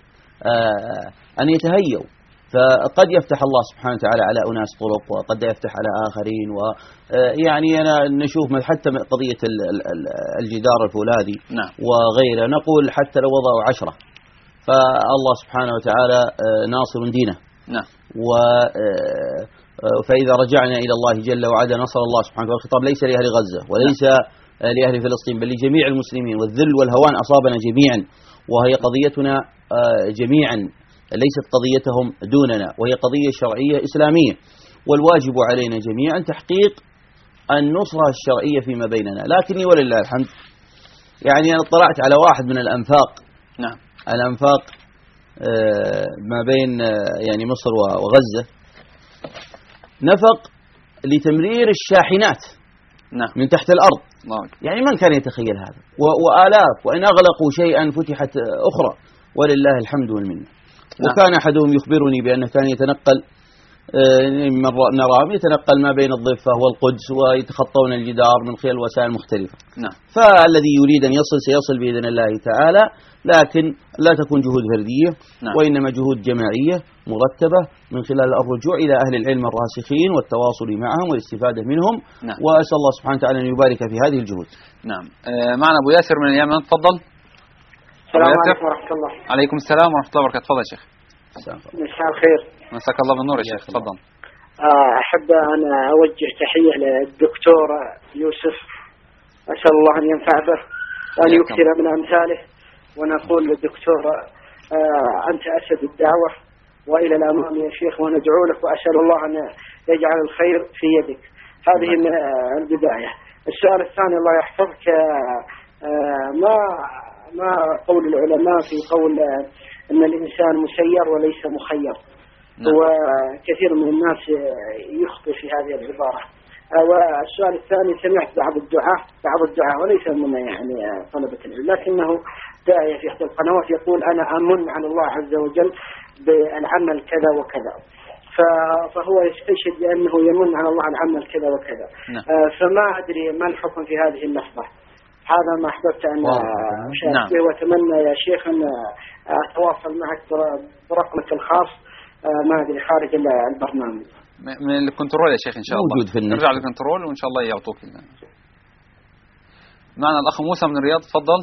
أن يتهيئوا. فقد يفتح الله سبحانه وتعالى على أناس طرق، وقد يفتح على آخرين. ويعني أنا نشوف حتى قضية الجدار الفولاذي نعم. وغيره، نقول حتى لو وضعوا عشرة فالله سبحانه وتعالى ناصر دينه. نعم. و فإذا رجعنا إلى الله جل وعلا نصر الله سبحانه وتعالى. الخطاب ليس لأهل غزة وليس نعم. لأهل فلسطين، بل لجميع المسلمين، والذل والهوان أصابنا جميعا، وهي قضيتنا جميعا ليست قضيتهم دوننا، وهي قضية شرعية إسلامية، والواجب علينا جميعا تحقيق النصرة الشرعية فيما بيننا. لكني ولله الحمد يعني أنا اطلعت على واحد من الأنفاق، نعم، الأنفاق ما بين يعني مصر وغزة، نفق لتمرير الشاحنات نعم من تحت الأرض. الله. يعني من كان يتخيل هذا؟ وآلاف، وإن أغلقوا شيئا فتحت أخرى، ولله الحمد والمنة. وكان أحدهم يخبرني بأنه كان يتنقل من نرام يتنقل ما بين الضفة والقدس ويتخطون الجدار من خلال وسائل مختلفة. نعم. فالذي يريد أن يصل سيصل بإذن الله تعالى، لكن لا تكون جهود فردية. نعم. وإنما جهود جماعية مرتبة من خلال الرجوع إلى أهل العلم الراسخين والتواصل معهم والاستفادة منهم. نعم. وأسأل الله سبحانه وتعالى أن يبارك في هذه الجهود. نعم. آه معنا أبو ياسر من اليمن، تفضل. السلام عليكم ورحمة الله. عليكم السلام ورحمة الله وبركاته. تفضل يا شيخ. مساء الخير. مساك الله بالنور يا شيخ، تفضل. أحب أن أوجه تحية للدكتور يوسف، أسأل الله أن ينفع به وأن يكثر من أمثاله، ونقول للدكتور أنت أسد الدعوة وإلى الأمام يا شيخ، وندعو لك وأسأل الله أن يجعل الخير في يدك. هذه من البداية. السؤال الثاني الله يحفظك، ما ما قول العلماء في قول أن الإنسان مسير وليس مخير؟ نعم. وكثير من الناس يخطئ في هذه العبارة. والسؤال الثاني، سمعت بعض الدعاء بعض الدعاء وليس من يعني طلبة العلم، لكنه داعية في إحدى القنوات يقول أنا أمن على الله عز وجل بالعمل كذا وكذا، فهو يستشهد بأنه يمن على الله العمل كذا وكذا. نعم. فما أدري ما الحكم في هذه اللفظة. هذا ما أحببت أن أشارك به، وأتمنى يا شيخ أن أتواصل معك برقمك الخاص، ما أدري خارج البرنامج. من الكنترول يا شيخ إن شاء الله. نرجع للكنترول وإن شاء الله يعطوك. معنا الأخ موسى من الرياض، تفضل.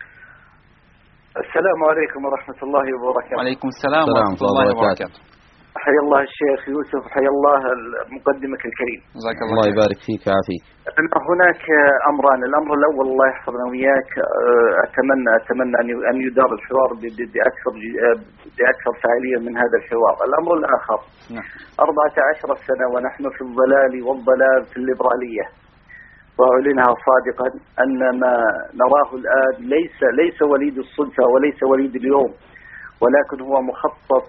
السلام عليكم ورحمة الله وبركاته. وعليكم السلام ورحمة الله وبركاته. حيا الله الشيخ يوسف، حيا الله مقدمك الكريم. جزاك الله, الله يبارك فيك ويعافيك. هناك أمران، الأمر الأول الله يحفظنا وياك، أتمنى أتمنى أن يدار الحوار بأكثر بأكثر فاعلية من هذا الحوار. الأمر الآخر، أربعة عشر سنة ونحن في الضلال والضلال في الليبرالية، وأعلنها صادقا أن ما نراه الآن ليس ليس وليد الصدفة وليس وليد اليوم، ولكن هو مخطط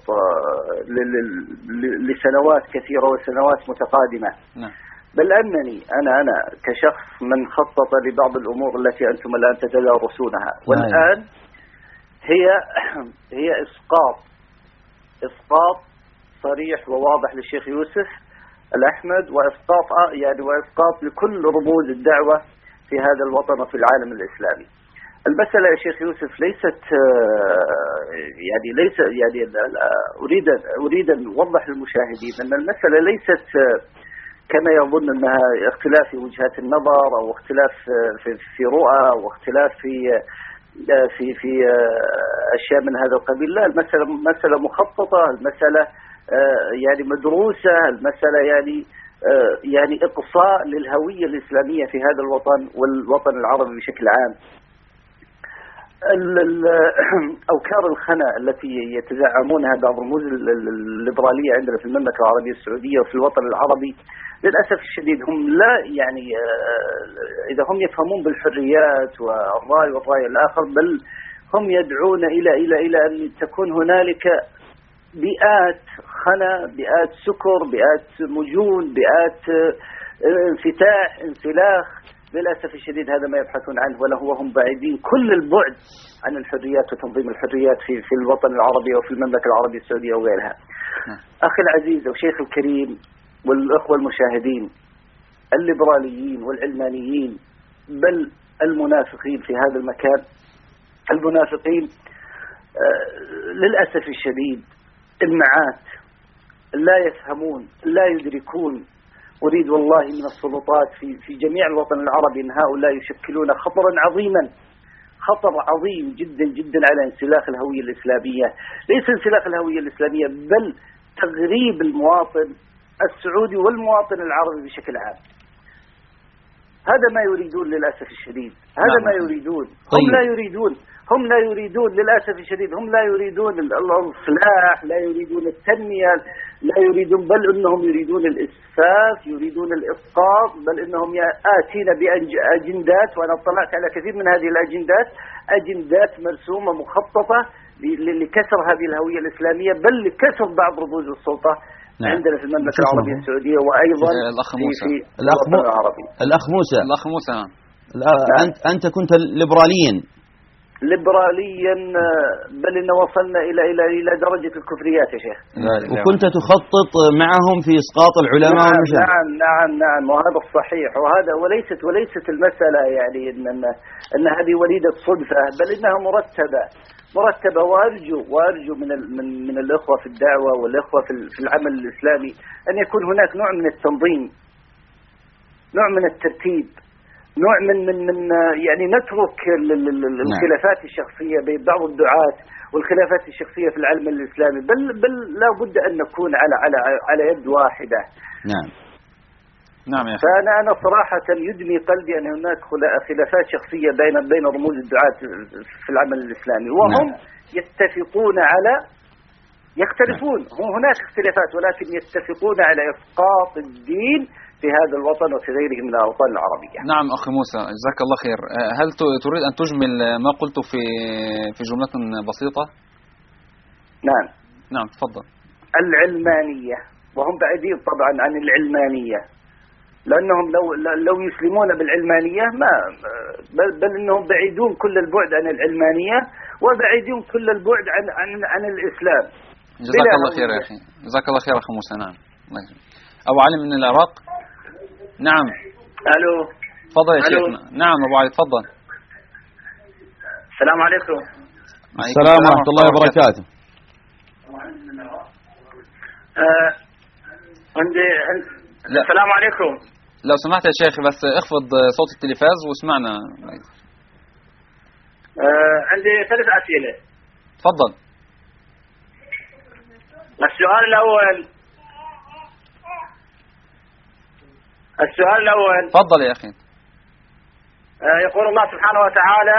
لسنوات كثيرة وسنوات متقادمة. نعم. بل أنني أنا أنا كشخص من خطط لبعض الأمور التي أنتم الآن تتدارسونها، والآن هي هي إسقاط إسقاط صريح وواضح للشيخ يوسف الأحمد، وإسقاط يعني وإسقاط لكل رموز الدعوة في هذا الوطن وفي العالم الإسلامي. المسألة يا شيخ يوسف ليست يعني ليس يعني أريد أريد أن أوضح للمشاهدين أن المسألة ليست كما يظن أنها اختلاف في وجهات النظر أو اختلاف في في رؤى أو اختلاف في في في أشياء من هذا القبيل. لا، المسألة مسألة مخططة، المسألة يعني مدروسة، المسألة يعني يعني إقصاء للهوية الإسلامية في هذا الوطن والوطن العربي بشكل عام. أوكار الخنا التي يتزعمونها بعض رموز الليبرالية عندنا في المملكة العربية السعودية وفي الوطن العربي للأسف الشديد هم لا يعني إذا هم يفهمون بالحريات والرأي والرأي الآخر، بل هم يدعون إلى إلى إلى أن تكون هنالك بيئات خنا، بيئات سكر، بيئات مجون، بيئات انفتاح، انسلاخ. للأسف الشديد هذا ما يبحثون عنه، ولا هو هم بعيدين كل البعد عن الحريات وتنظيم الحريات في في الوطن العربي وفي المملكة العربية السعودية وغيرها. أخي العزيز وشيخ الكريم والأخوة المشاهدين، الليبراليين والعلمانيين بل المنافقين في هذا المكان، المنافقين للأسف الشديد المعات لا يفهمون لا يدركون. أريد والله من السلطات في في جميع الوطن العربي أن هؤلاء يشكلون خطرا عظيما، خطر عظيم جدا جدا على انسلاخ الهوية الإسلامية، ليس انسلاخ الهوية الإسلامية بل تغريب المواطن السعودي والمواطن العربي بشكل عام. هذا ما يريدون للأسف الشديد، هذا نعم. ما يريدون. طيب. هم لا يريدون هم لا يريدون للأسف الشديد، هم لا يريدون الإصلاح، لا يريدون التنمية، لا يريدون، بل إنهم يريدون الإسفاف، يريدون الإسقاط، بل إنهم آتين بأجندات. وأنا اطلعت على كثير من هذه الأجندات، أجندات مرسومة مخططة لكسر هذه الهوية الإسلامية، بل لكسر بعض رموز السلطة. نعم. عندنا في المملكة العربية السعودية، وأيضا الأخ موسى. في الأخ الوطن العربي. الأخ موسى الأخ موسى نعم. أنت أنت كنت ليبراليا ليبراليا، بل إن وصلنا إلى إلى إلى درجة الكفريات يا شيخ. وكنت تخطط معهم في إسقاط العلماء نعم والمشايخ. نعم نعم نعم وهذا الصحيح، وهذا وليست وليست المسألة يعني إن أن, أن هذه وليدة صدفة، بل إنها مرتبة مرتبة. وأرجو وأرجو من من من الأخوة في الدعوة والأخوة في في العمل الإسلامي أن يكون هناك نوع من التنظيم، نوع من الترتيب، نوع من من من يعني نترك الخلافات الشخصية بين بعض الدعاة والخلافات الشخصية في العلم الإسلامي، بل بل لا بد أن نكون على على على يد واحدة. نعم نعم يا أخي. فأنا أنا صراحة يدمي قلبي أن هناك خلافات شخصية بين بين رموز الدعاة في العمل الإسلامي، وهم نعم. يتفقون على يختلفون، هم هناك اختلافات ولكن يتفقون على إسقاط الدين في هذا الوطن وفي غيره من الأوطان العربية. نعم أخي موسى جزاك الله خير. هل تريد أن تجمل ما قلت في في جملة بسيطة؟ نعم نعم تفضل. العلمانية، وهم بعيدين طبعا عن العلمانية، لأنهم لو لو يسلمون بالعلمانية ما بل, بل إنهم بعيدون كل البعد عن العلمانية، وبعيدون كل البعد عن عن عن الإسلام. جزاك الله خير يا أخي، جزاك الله خير أخي موسى. نعم الله يجزاك. أبو علي من العراق. نعم. ألو. تفضل يا شيخنا. نعم أبو علي تفضل. السلام عليكم. السلام ورحمة الله وبركاته. آه عندي لا. السلام عليكم. لو سمحت يا شيخ بس اخفض صوت التلفاز واسمعنا. آه عندي ثلاث أسئلة. تفضل. السؤال الأول السؤال الأول تفضل يا أخي. آه يقول الله سبحانه وتعالى: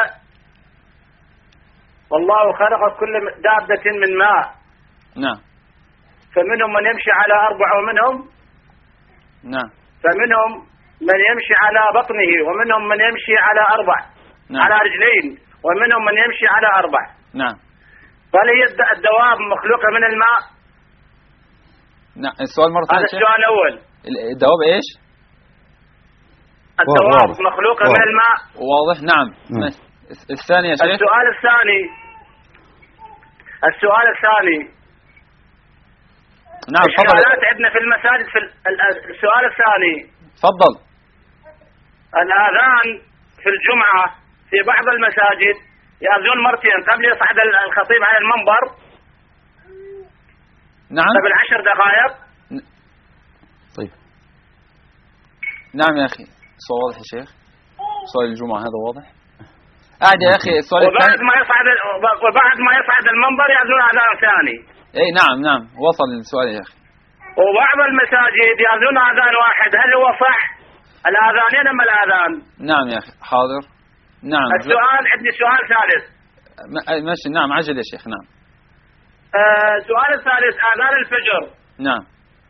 والله خلق كل دابة من ماء. نعم. فمنهم من يمشي على أربع ومنهم نعم. فمنهم من يمشي على بطنه ومنهم من يمشي على أربع. نعم. على رجلين ومنهم من يمشي على أربع. نعم. فهل هي الدواب مخلوقة من الماء؟ نعم. السؤال مرة ثانية. هذا السؤال الأول. الدواب إيش؟ الدواب مخلوقة من الماء. واضح. نعم. م. الثاني يا شيخ. السؤال الثاني السؤال الثاني نعم. إشكالات عندنا في المساجد. في السؤال الثاني تفضل. الآذان في الجمعة في بعض المساجد يأذون مرتين، قبل يصعد الخطيب على المنبر نعم قبل عشر دقائق. طيب. نعم يا أخي السؤال واضح يا شيخ. سؤال الجمعة هذا واضح. قاعد يا أخي السؤال وبعد الثاني ما يصعد وبعد ما يصعد المنبر يأذون أذان ثاني. اي نعم نعم وصل السؤال يا أخي. وبعض المساجد يأذون أذان واحد، هل هو صح الآذانين أم الآذان؟ نعم يا أخي حاضر. نعم. السؤال عندي سؤال ثالث. ماشي. نعم عجل يا شيخ. نعم. آه سؤال الثالث آذان الفجر. نعم.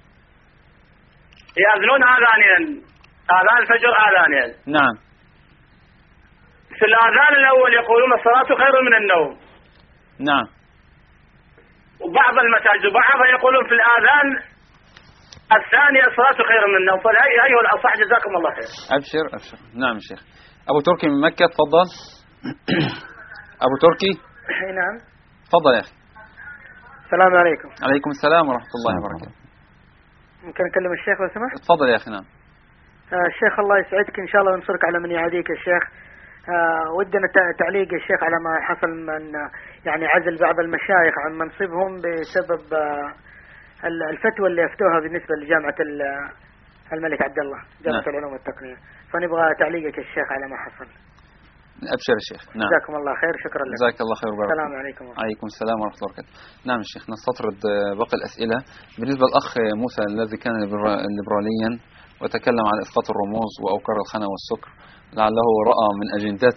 يأذنون آذانين، آذان الفجر آذانين. نعم. في الآذان الأول يقولون الصلاة خير من النوم. نعم. وبعض المساجد وبعضها يقولون في الآذان الثاني الصلاة خير من النوم. فالأي أيها الأصح جزاكم الله خير. أبشر أبشر. نعم يا شيخ. أبو تركي من مكة تفضل. أبو تركي. نعم. تفضل يا أخي. السلام عليكم. عليكم السلام ورحمة الله وبركاته. ممكن أكلم الشيخ لو سمحت؟ تفضل يا أخي. نعم. آه الشيخ الله يسعدك إن شاء الله وينصرك على من يعاديك يا شيخ. آه ودنا تعليق يا شيخ على ما حصل من يعني عزل بعض المشايخ عن منصبهم بسبب آه الفتوى اللي افتوها بالنسبة لجامعة الملك عبد الله، جامعة نعم. العلوم والتقنية. فنبغى تعليقك يا شيخ على ما حصل. أبشر يا شيخ. نعم. جزاكم الله خير. شكرا لك. جزاك الله خير وبركاته. السلام عليكم. عليكم السلام ورحمة الله وبركاته. نعم يا شيخ نستطرد باقي الأسئلة. بالنسبة للأخ موسى الذي كان ليبراليا وتكلم عن إسقاط الرموز وأوكار الخنا والسكر، لعله رأى من أجندات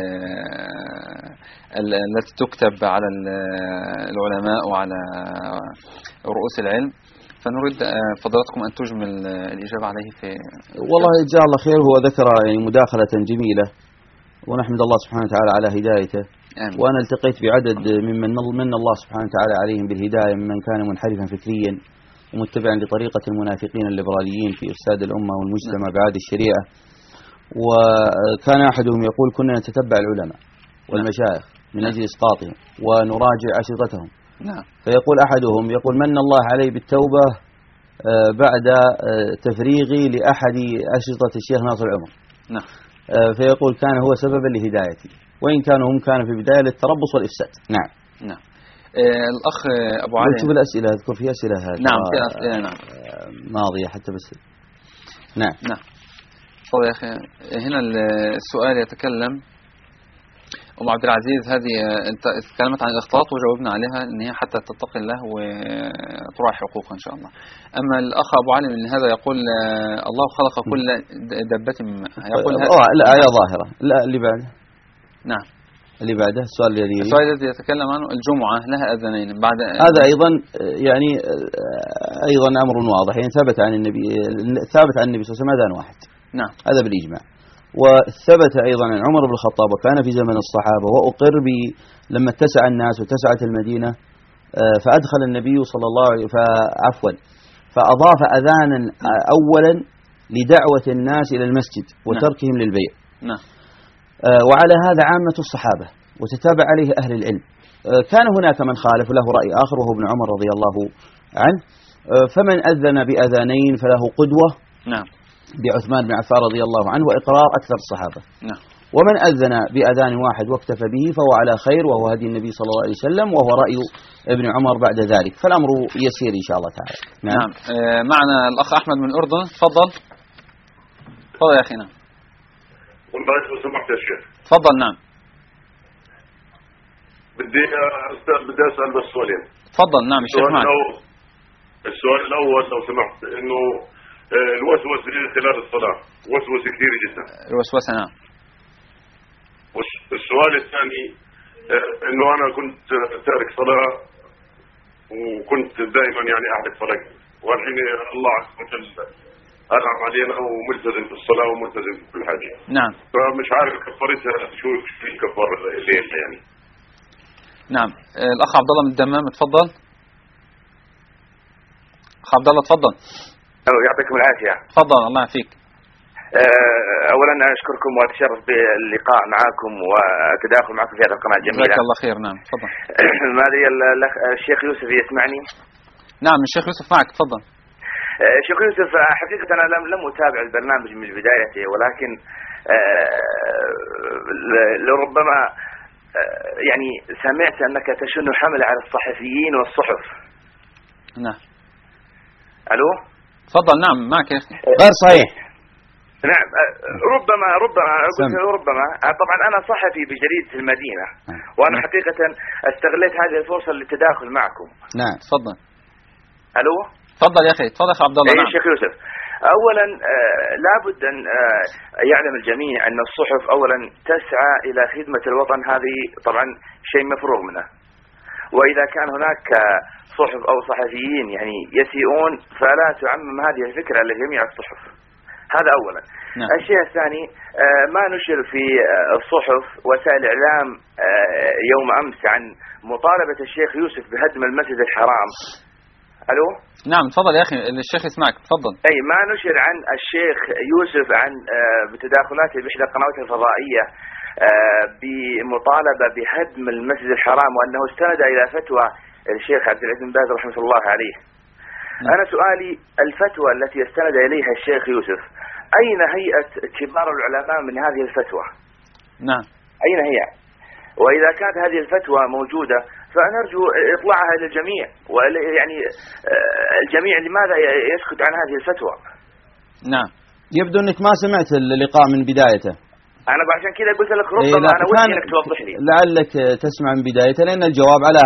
التي تكتب على العلماء وعلى رؤوس العلم، فنريد فضلاتكم أن تجمل الإجابة عليه. في والله جزاه الله خير، هو ذكر يعني مداخلة جميلة ونحمد الله سبحانه وتعالى على هدايته. آمين. وأنا التقيت بعدد ممن من الله سبحانه وتعالى عليهم بالهداية، ممن كان منحرفا فكريا ومتبعا لطريقة المنافقين الليبراليين في إفساد الأمة والمجتمع بعد الشريعة. وكان أحدهم يقول كنا نتتبع العلماء والمشايخ من أجل إسقاطهم ونراجع أشرطتهم. نعم. فيقول أحدهم يقول من الله علي بالتوبة بعد تفريغي لأحد أشرطة الشيخ ناصر العمر. نعم. فيقول كان هو سببا لهدايتي، وإن كانوا هم كانوا في البداية للتربص والإفساد. نعم. نعم. آه الأخ أبو علي نكتب الأسئلة، أذكر في أسئلة هذه. نعم في أسئلة. نعم. ماضية حتى بس. نعم. نعم. طيب يا أخي، هنا السؤال يتكلم أم عبد العزيز، هذه أنت تكلمت عن الإخطاط وجاوبنا عليها إن هي حتى تتقي الله وتراعي حقوقها إن شاء الله. أما الأخ أبو علي من هذا يقول الله خلق كل دبة يقول هذا لا آية ظاهرة. لا اللي بعده. نعم. اللي بعده السؤال الذي السؤال الذي يتكلم عنه الجمعة لها أذانين بعد هذا أيضا يعني أيضا أمر واضح، يعني ثبت عن النبي ثابت عن النبي صلى الله عليه وسلم أذان واحد. نعم. هذا بالإجماع. وثبت أيضا عن عمر بن الخطاب وكان في زمن الصحابة، وأقر ب لما اتسع الناس واتسعت المدينة فأدخل النبي صلى الله عليه وسلم فعفوا فأضاف أذانا أولا لدعوة الناس إلى المسجد وتركهم نعم. للبيع. نعم. وعلى هذا عامة الصحابة وتتابع عليه أهل العلم. كان هناك من خالف له رأي آخر وهو ابن عمر رضي الله عنه، فمن أذن بأذانين فله قدوة. نعم. بعثمان بن عفان رضي الله عنه وإقرار أكثر الصحابة. نعم. ومن أذن بأذان واحد واكتفى به فهو على خير، وهو هدي النبي صلى الله عليه وسلم، وهو رأي ابن عمر بعد ذلك، فالأمر يسير إن شاء الله تعالى. نعم, نعم. آه معنا الأخ أحمد من الأردن، تفضل. تفضل يا أخي. نعم. والله لو سمحت يا شيخ. تفضل. نعم. بدي بدي أسأل بس سؤالين. تفضل. نعم الشيخ معك. السؤال الأول لو سمحت إنه الوسوسة خلال الصلاة وسوسة كثير جدا. الوسوسة. نعم. السؤال الثاني إنه أنا كنت تارك صلاة وكنت دائما يعني أحدث صلاة، والحين الله عز وجل أنعم علينا وملتزم في الصلاة وملتزم في كل حاجة. نعم. فمش عارف كفارتها شو في كفار الليل يعني. نعم. الأخ عبد الله من الدمام، تفضل. أخ عبد الله تفضل. يعطيكم العافية. تفضل. الله يعافيك. أولا أشكركم وأتشرف باللقاء معكم والتداخل معكم في هذه القناة الجميلة. جزاك الله خير. نعم تفضل. ماذا الشيخ يوسف يسمعني؟ نعم الشيخ يوسف معك، تفضل. شيخ يوسف، حقيقة أنا لم لم أتابع البرنامج من بدايته، ولكن لربما يعني سمعت أنك تشن حمل على الصحفيين والصحف. نعم. ألو. تفضل. نعم معك يا أخي. غير صحيح. نعم. ربما ربما ربما طبعا أنا صحفي بجريدة المدينة، وأنا حقيقة استغليت هذه الفرصة للتداخل معكم. نعم تفضل. ألو. تفضل يا أخي. تفضل يا عبد الله. نعم. شيخ يوسف، أولا آه لابد أن آه يعلم الجميع أن الصحف أولا تسعى إلى خدمة الوطن، هذه طبعا شيء مفروغ منه. وإذا كان هناك صحف أو صحفيين يعني يسيئون فلا تعمم هذه الفكرة لجميع الصحف، هذا أولا. نعم. الشيء الثاني آه ما نشر في آه الصحف وسائل الإعلام آه يوم أمس عن مطالبة الشيخ يوسف بهدم المسجد الحرام. ألو. نعم تفضل يا أخي، الشيخ يسمعك، تفضل. أي ما نشر عن الشيخ يوسف عن بتداخلاته بإحدى القنوات الفضائية بمطالبة بهدم المسجد الحرام، وأنه استند إلى فتوى الشيخ عبد العزيز بن باز رحمه الله عليه. نعم. أنا سؤالي، الفتوى التي استند إليها الشيخ يوسف أين هيئة كبار العلماء من هذه الفتوى؟ نعم. أين هي؟ وإذا كانت هذه الفتوى موجودة فنرجو إطلاعها للجميع، ويعني الجميع لماذا يسكت عن هذه الفتوى؟ نعم. يبدو أنك ما سمعت اللقاء من بدايته. أنا عشان كذا قلت لك ربما أنا ودي أنك توضح لي. لعلك تسمع من بدايته، لأن الجواب على هذا.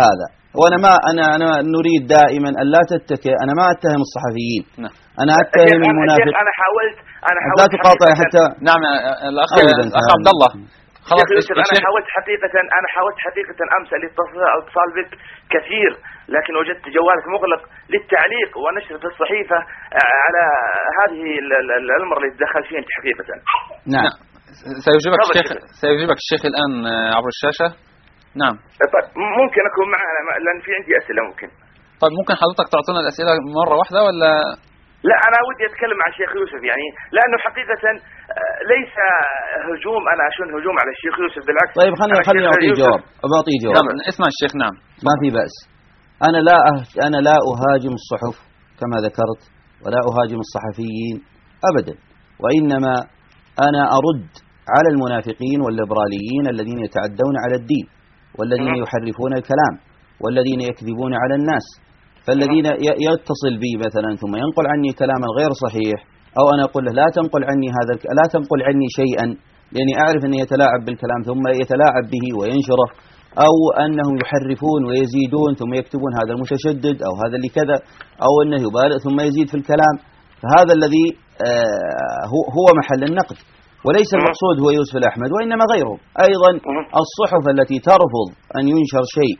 وانا ما انا انا نريد دائما ان لا تتكئ. انا ما اتهم الصحفيين، نعم. انا اتهم المنافق. انا حاولت انا حاولت لا تقاطع حتى. نعم الاخ الاخ عبد الله خلاص. انا حاولت حقيقه انا حاولت حقيقه امس الاتصال بك كثير، لكن وجدت جوالك مغلق للتعليق ونشر في الصحيفه على هذه الامر اللي تدخل فيه انت حقيقه. نعم. سيجيبك الشيخ سيجيبك الشيخ الان عبر الشاشه. نعم. طيب ممكن اكون معنا لان في عندي اسئله ممكن. طيب ممكن حضرتك تعطينا الاسئله مره واحده ولا؟ لا انا ودي اتكلم مع الشيخ يوسف، يعني لانه حقيقه ليس هجوم، انا اشن هجوم على الشيخ يوسف، بالعكس. طيب خليني خليني اعطيه جواب، بعطيه جواب. نعم اسمع الشيخ. نعم ما في بأس. انا لا انا لا اهاجم الصحف كما ذكرت، ولا اهاجم الصحفيين ابدا، وانما انا ارد على المنافقين والليبراليين الذين يتعدون على الدين، والذين يحرفون الكلام، والذين يكذبون على الناس. فالذين يتصل بي مثلا ثم ينقل عني كلاما غير صحيح، أو أنا أقول له لا تنقل عني هذا لا تنقل عني شيئا، لأني أعرف أنه يتلاعب بالكلام ثم يتلاعب به وينشره، أو أنهم يحرفون ويزيدون ثم يكتبون هذا المتشدد أو هذا اللي كذا، أو أنه يبالغ ثم يزيد في الكلام، فهذا الذي هو محل النقد، وليس المقصود هو يوسف الأحمد وإنما غيره. أيضا الصحف التي ترفض أن ينشر شيء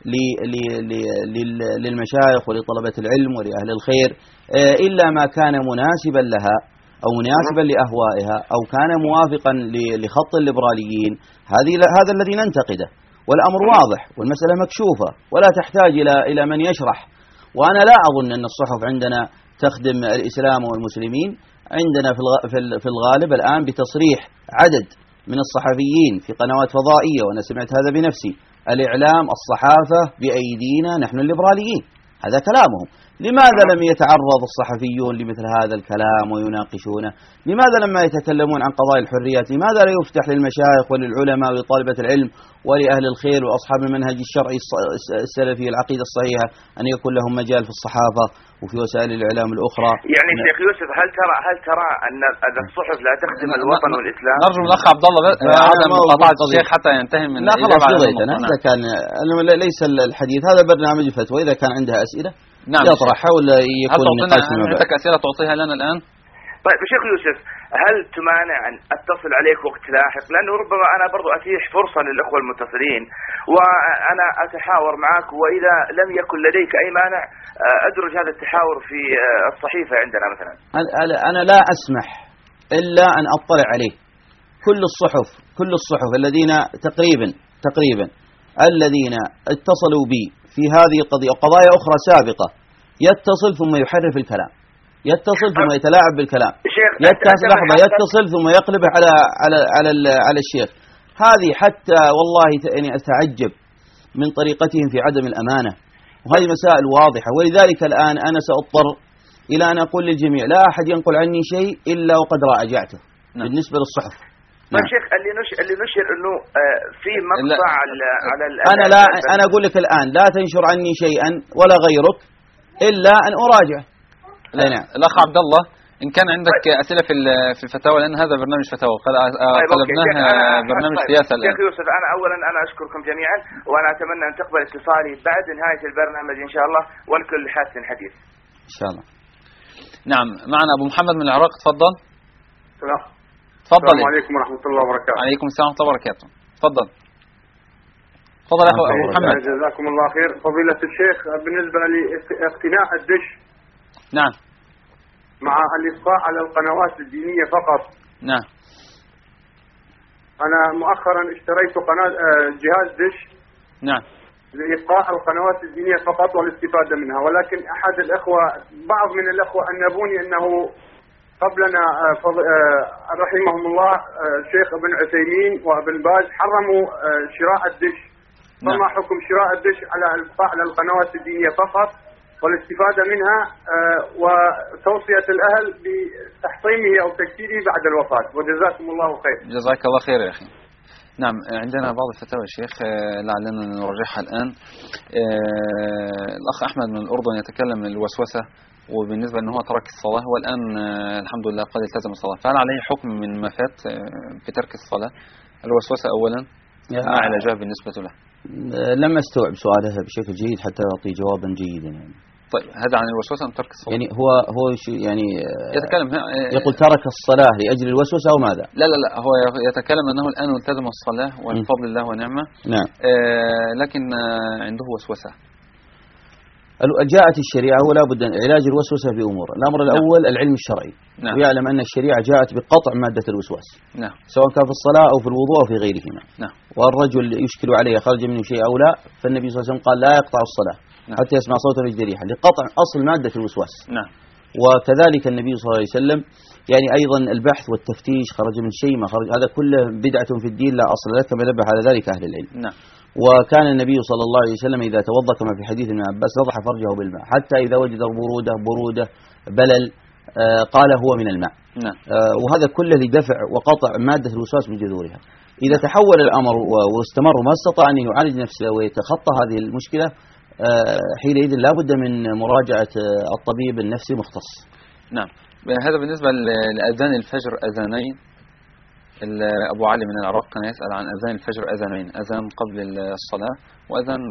للمشايخ ولطلبة العلم ولأهل الخير إلا ما كان مناسبا لها أو مناسبا لأهوائها أو كان موافقا لخط الليبراليين، هذا الذي ننتقده، والأمر واضح والمسألة مكشوفة ولا تحتاج إلى إلى من يشرح. وأنا لا أظن أن الصحف عندنا تخدم الإسلام والمسلمين. عندنا في الغالب الآن بتصريح عدد من الصحفيين في قنوات فضائية، وأنا سمعت هذا بنفسي، الإعلام الصحافة بأيدينا نحن الليبراليين، هذا كلامهم. لماذا لم يتعرض الصحفيون لمثل هذا الكلام ويناقشونه؟ لماذا لما يتكلمون عن قضايا الحريات لماذا لا يفتح للمشايخ وللعلماء ولطالبة العلم ولأهل الخير وأصحاب المنهج الشرعي السلفي العقيدة الصحيحة أن يكون لهم مجال في الصحافة وفي وسائل الإعلام الأخرى؟ يعني شيخ يوسف، هل ترى هل ترى أن الصحف لا تخدم الوطن والإسلام؟ نرجو من الأخ عبد الله عدم مقاطعة الشيخ حتى ينتهي من. لا خلاص قضيتنا. هذا كان ليس الحديث، هذا برنامج فتوى، إذا كان عندها أسئلة نعم يطرحها ولا يكون نقاش فيما بعد. عندك أسئلة تعطيها لنا الآن؟ طيب شيخ يوسف، هل تمانع أن أتصل عليك وقت لاحق؟ لأنه ربما أنا برضو أتيح فرصة للأخوة المتصلين وأنا أتحاور معك، وإذا لم يكن لديك أي مانع أدرج هذا التحاور في الصحيفة عندنا مثلا. أنا لا أسمح إلا أن أطلع عليه. كل الصحف كل الصحف الذين تقريبا تقريبا الذين اتصلوا بي في هذه القضية وقضايا أخرى سابقة يتصل ثم يحرف الكلام، يتصل ثم يتلاعب بالكلام، يتصل لحظة يتصل ثم يقلب على على على على الشيخ. هذه حتى والله يعني أتعجب من طريقتهم في عدم الأمانة، وهذه مسائل واضحة. ولذلك الآن أنا سأضطر إلى أن أقول للجميع لا أحد ينقل عني شيء إلا وقد راجعته. نعم. بالنسبة للصحف. طيب شيخ، اللي نشر اللي نشر انه في مقطع على على انا لا انا اقول لك الان لا تنشر عني شيئا ولا غيرك الا ان اراجع. لا نعم. الاخ عبد الله، ان كان عندك اسئله في في الفتاوى، لان هذا برنامج فتاوى قلبناه برنامج سياسه الان. شيخ يوسف، انا اولا انا اشكركم جميعا، وانا اتمنى ان تقبل اتصالي بعد نهايه البرنامج ان شاء الله، ولكل حسن حديث ان شاء الله. نعم، معنا ابو محمد من العراق، تفضل. سلام. تفضل. السلام عليكم ورحمة الله وبركاته. عليكم السلام ورحمة الله وبركاته. تفضل. تفضل يا أخو أبو محمد. جزاكم الله خير. فضيلة الشيخ، بالنسبة لاقتناء الدش نعم مع الإبقاء على القنوات الدينية فقط. نعم. أنا مؤخرا اشتريت قناة جهاز دش. نعم. لإبقاء القنوات الدينية فقط والاستفادة منها، ولكن أحد الأخوة بعض من الأخوة أنبوني أنه قبلنا رحمهم الله الشيخ ابن عثيمين وابن باز حرموا شراء الدش. فما حكم شراء الدش على الإبقاء على القنوات الدينية فقط والاستفادة منها وتوصية الأهل بتحطيمه أو تكسيره بعد الوفاة؟ وجزاكم الله خير. جزاك الله خير يا أخي. نعم، عندنا بعض الفتاوى يا شيخ لعلنا نرجحها الآن. الأخ أحمد من الأردن يتكلم الوسوسة، وبالنسبة أنه هو ترك الصلاة والآن الحمد لله قد التزم الصلاة، فهل عليه حكم من ما فات في ترك الصلاة؟ الوسوسة أولا، ما علاجها بالنسبة له؟ لم أستوعب سؤاله بشكل جيد حتى أعطي جوابا جيدا يعني. طيب هذا عن الوسوسة أم ترك الصلاة؟ يعني هو هو يعني يتكلم يقول ترك الصلاة لأجل الوسوسة أو ماذا؟ لا لا لا هو يتكلم أنه الآن التزم الصلاة والفضل الله ونعمة. نعم. آه لكن عنده وسوسة. جاءت الشريعة ولا بد من علاج الوسوسة بأمور. الأمر الأول نعم. العلم الشرعي. نعم. ويعلم أن الشريعة جاءت بقطع مادة الوسواس. نعم. سواء كان في الصلاة أو في الوضوء أو في غيرهما. نعم. والرجل يشكل عليه خرج منه شيء أو لا، فالنبي صلى الله عليه وسلم قال لا يقطع الصلاة نعم. حتى يسمع صوت رجل ريحا لقطع أصل مادة الوسواس. نعم. وكذلك النبي صلى الله عليه وسلم يعني أيضا البحث والتفتيش خرج من شيء ما خرج، هذا كله بدعة في الدين لا أصل له، كما نبه على ذلك أهل العلم. نعم. وكان النبي صلى الله عليه وسلم إذا توضأ كما في حديث ابن عباس نضح فرجه بالماء حتى إذا وجد برودة برودة بلل آه قال هو من الماء. نعم. آه وهذا كله لدفع وقطع مادة الوسواس من جذورها. إذا تحول الأمر واستمر وما استطاع أن يعالج نفسه ويتخطى هذه المشكلة آه حينئذ لا بد من مراجعة آه الطبيب النفسي مختص. نعم. هذا بالنسبة لأذان الفجر أذانين. أبو علي من العراق كان يسأل عن أذان الفجر أذانين، أذان قبل الصلاة وأذان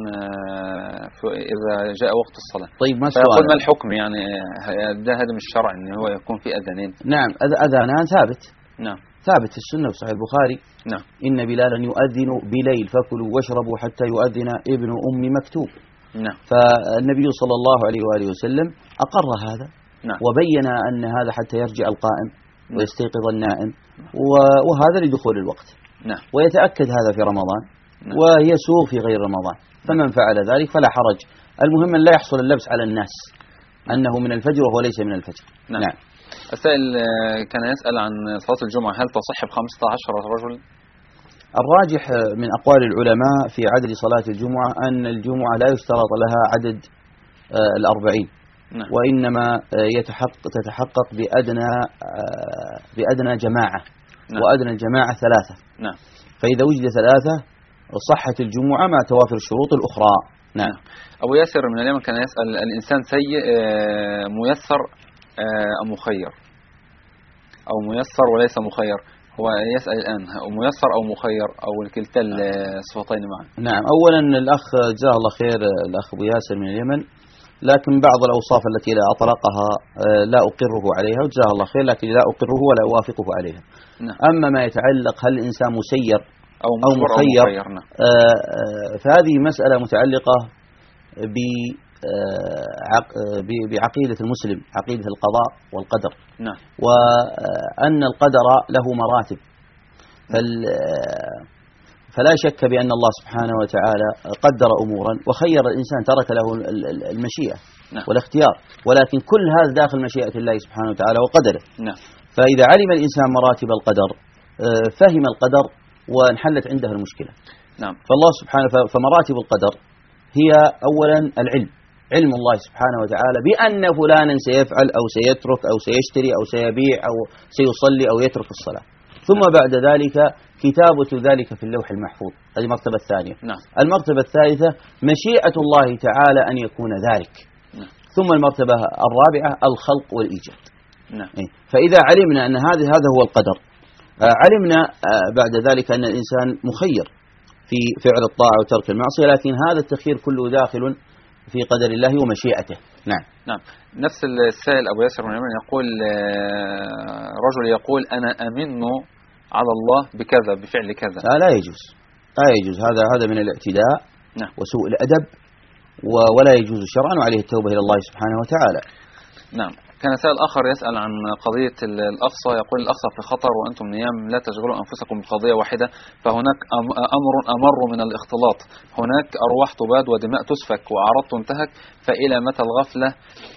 إذا جاء وقت الصلاة. طيب ما فيقول ما الحكم يعني ده هذا من الشرع إن هو يكون في أذانين؟ نعم أذانان ثابت. نعم ثابت في السنة في صحيح البخاري. نعم. إن بلالا يؤذن بليل فكلوا واشربوا حتى يؤذن ابن أم مكتوب. نعم. فالنبي صلى الله عليه وآله وسلم أقر هذا. نعم. وبين أن هذا حتى يرجع القائم ويستيقظ النائم وهذا لدخول الوقت. نعم. ويتأكد هذا في رمضان. نعم. ويسوغ في غير رمضان، فمن فعل ذلك فلا حرج. المهم أن لا يحصل اللبس على الناس أنه من الفجر وهو ليس من الفجر. نعم. نعم. السائل كان يسأل عن صلاة الجمعة هل تصح بخمسة عشر رجل؟ الراجح من أقوال العلماء في عدد صلاة الجمعة أن الجمعة لا يشترط لها عدد الأربعين. نعم. وإنما يتحقق تتحقق بأدنى بأدنى جماعة. نعم. وأدنى الجماعة ثلاثة. نعم. فإذا وجد ثلاثة صحت الجمعة مع توافر الشروط الأخرى. نعم. أبو ياسر من اليمن كان يسأل الإنسان سيء ميسر أم مخير أو ميسر وليس مخير؟ هو يسأل الآن ميسر أو مخير أو كلتا الصفتين معا. نعم. أولا الأخ جزاه الله خير الأخ أبو ياسر من اليمن، لكن بعض الأوصاف التي لا أطلقها لا أقره عليها وجزاه الله خير، لكن لا أقره ولا أوافقه عليها. نعم. أما ما يتعلق هل الإنسان مسير أو, أو مخير, أو مخير. نعم. فهذه مسألة متعلقة بعقيدة المسلم، عقيدة القضاء والقدر. نعم. وأن القدر له مراتب. فلا شك بأن الله سبحانه وتعالى قدر أمورا وخير الإنسان، ترك له المشيئة. نعم. والاختيار، ولكن كل هذا داخل مشيئة الله سبحانه وتعالى وقدره. نعم. فإذا علم الإنسان مراتب القدر فهم القدر وانحلت عنده المشكلة. نعم. فالله سبحانه فمراتب القدر هي أولا العلم، علم الله سبحانه وتعالى بأن فلانا سيفعل أو سيترك أو سيشتري أو سيبيع أو سيصلي أو يترك الصلاة، ثم بعد ذلك كتابة ذلك في اللوح المحفوظ. هذه المرتبة الثانية. نعم. المرتبة الثالثة مشيئة الله تعالى أن يكون ذلك. نعم. ثم المرتبة الرابعة الخلق والإيجاد. نعم. فإذا علمنا أن هذا هذا هو القدر، علمنا بعد ذلك أن الإنسان مخير في فعل الطاعة وترك المعصية، لكن هذا التخيير كله داخل في قدر الله ومشيئته. نعم. نعم. نفس السائل أبو ياسر من اليمن يقول رجل يقول أنا أمن على الله بكذا بفعل كذا. لا يجوز، لا يجوز، هذا هذا من الاعتداء. نعم. وسوء الأدب، ولا يجوز شرعا، وعليه التوبة إلى الله سبحانه وتعالى. نعم. كان سائل آخر يسأل عن قضية الأقصى، يقول الأقصى في خطر وأنتم نيام لا تشغلوا أنفسكم بقضية واحدة، فهناك أمر أمر من الاختلاط، هناك أرواح تباد ودماء تسفك وأعراض تنتهك، فإلى متى الغفلة؟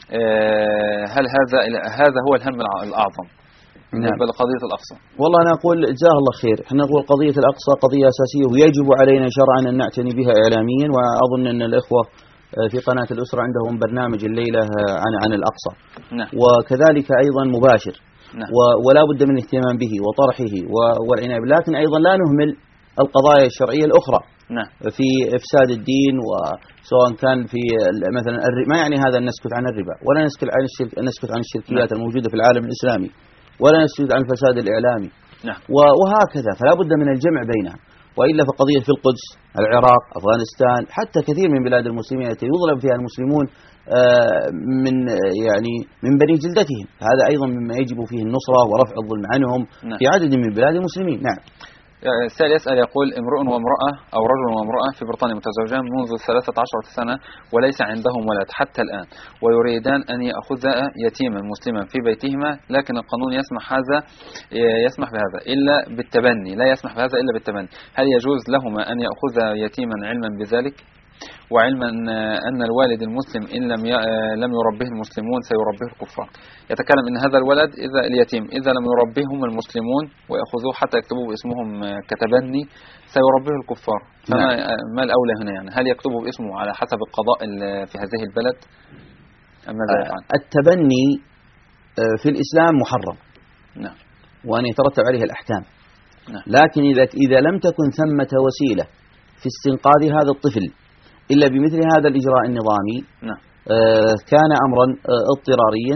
هل هذا هذا هو الهم الأعظم بالنسبة لقضية الأقصى؟ والله أنا أقول جزاه الله خير، احنا نقول قضية الأقصى قضية أساسية ويجب علينا شرعا أن نعتني بها إعلاميا، وأظن أن الإخوة في قناة الأسرة عندهم برنامج الليلة عن عن الأقصى. نعم. وكذلك أيضا مباشر. نعم. ولا بد من الاهتمام به وطرحه والعناية، لكن أيضا لا نهمل القضايا الشرعية الأخرى. نعم. في إفساد الدين، وسواء كان في مثلا ما يعني هذا أن نسكت عن الربا، ولا نسكت عن الشرك نسكت عن الشركيات نعم. الموجودة في العالم الإسلامي، ولا نسكت عن الفساد الإعلامي. نعم. وهكذا، فلا بد من الجمع بينها. وإلا فقضية في القدس، العراق، أفغانستان، حتى كثير من بلاد المسلمين التي يظلم فيها المسلمون من يعني من بني جلدتهم، هذا أيضا مما يجب فيه النصرة ورفع الظلم عنهم نعم. في عدد من بلاد المسلمين. نعم. السائل يسأل يقول: امرؤ وامرأة أو رجل وامرأة في بريطانيا متزوجان منذ ثلاثة عشر سنة وليس عندهم ولد حتى الآن، ويريدان أن يأخذا يتيما مسلما في بيتهما، لكن القانون يسمح هذا يسمح بهذا إلا بالتبني، لا يسمح بهذا إلا بالتبني. هل يجوز لهما أن يأخذا يتيما علما بذلك، وعلما أن الوالد المسلم إن لم لم يربيه المسلمون سيربيه الكفار؟ يتكلم أن هذا الولد إذا اليتيم إذا لم يربيهم المسلمون ويأخذوه حتى يكتبوه باسمهم كتبني سيربيه الكفار، فما ما الأولى هنا؟ يعني هل يكتبه باسمه على حسب القضاء في هذه البلد أم ماذا يفعل؟ التبني في الإسلام محرم، نعم، وأن يترتب عليه الأحكام، نعم. لكن إذا إذا لم تكن ثمة وسيلة في استنقاذ هذا الطفل إلا بمثل هذا الإجراء النظامي، نعم. آه كان أمرا آه اضطراريا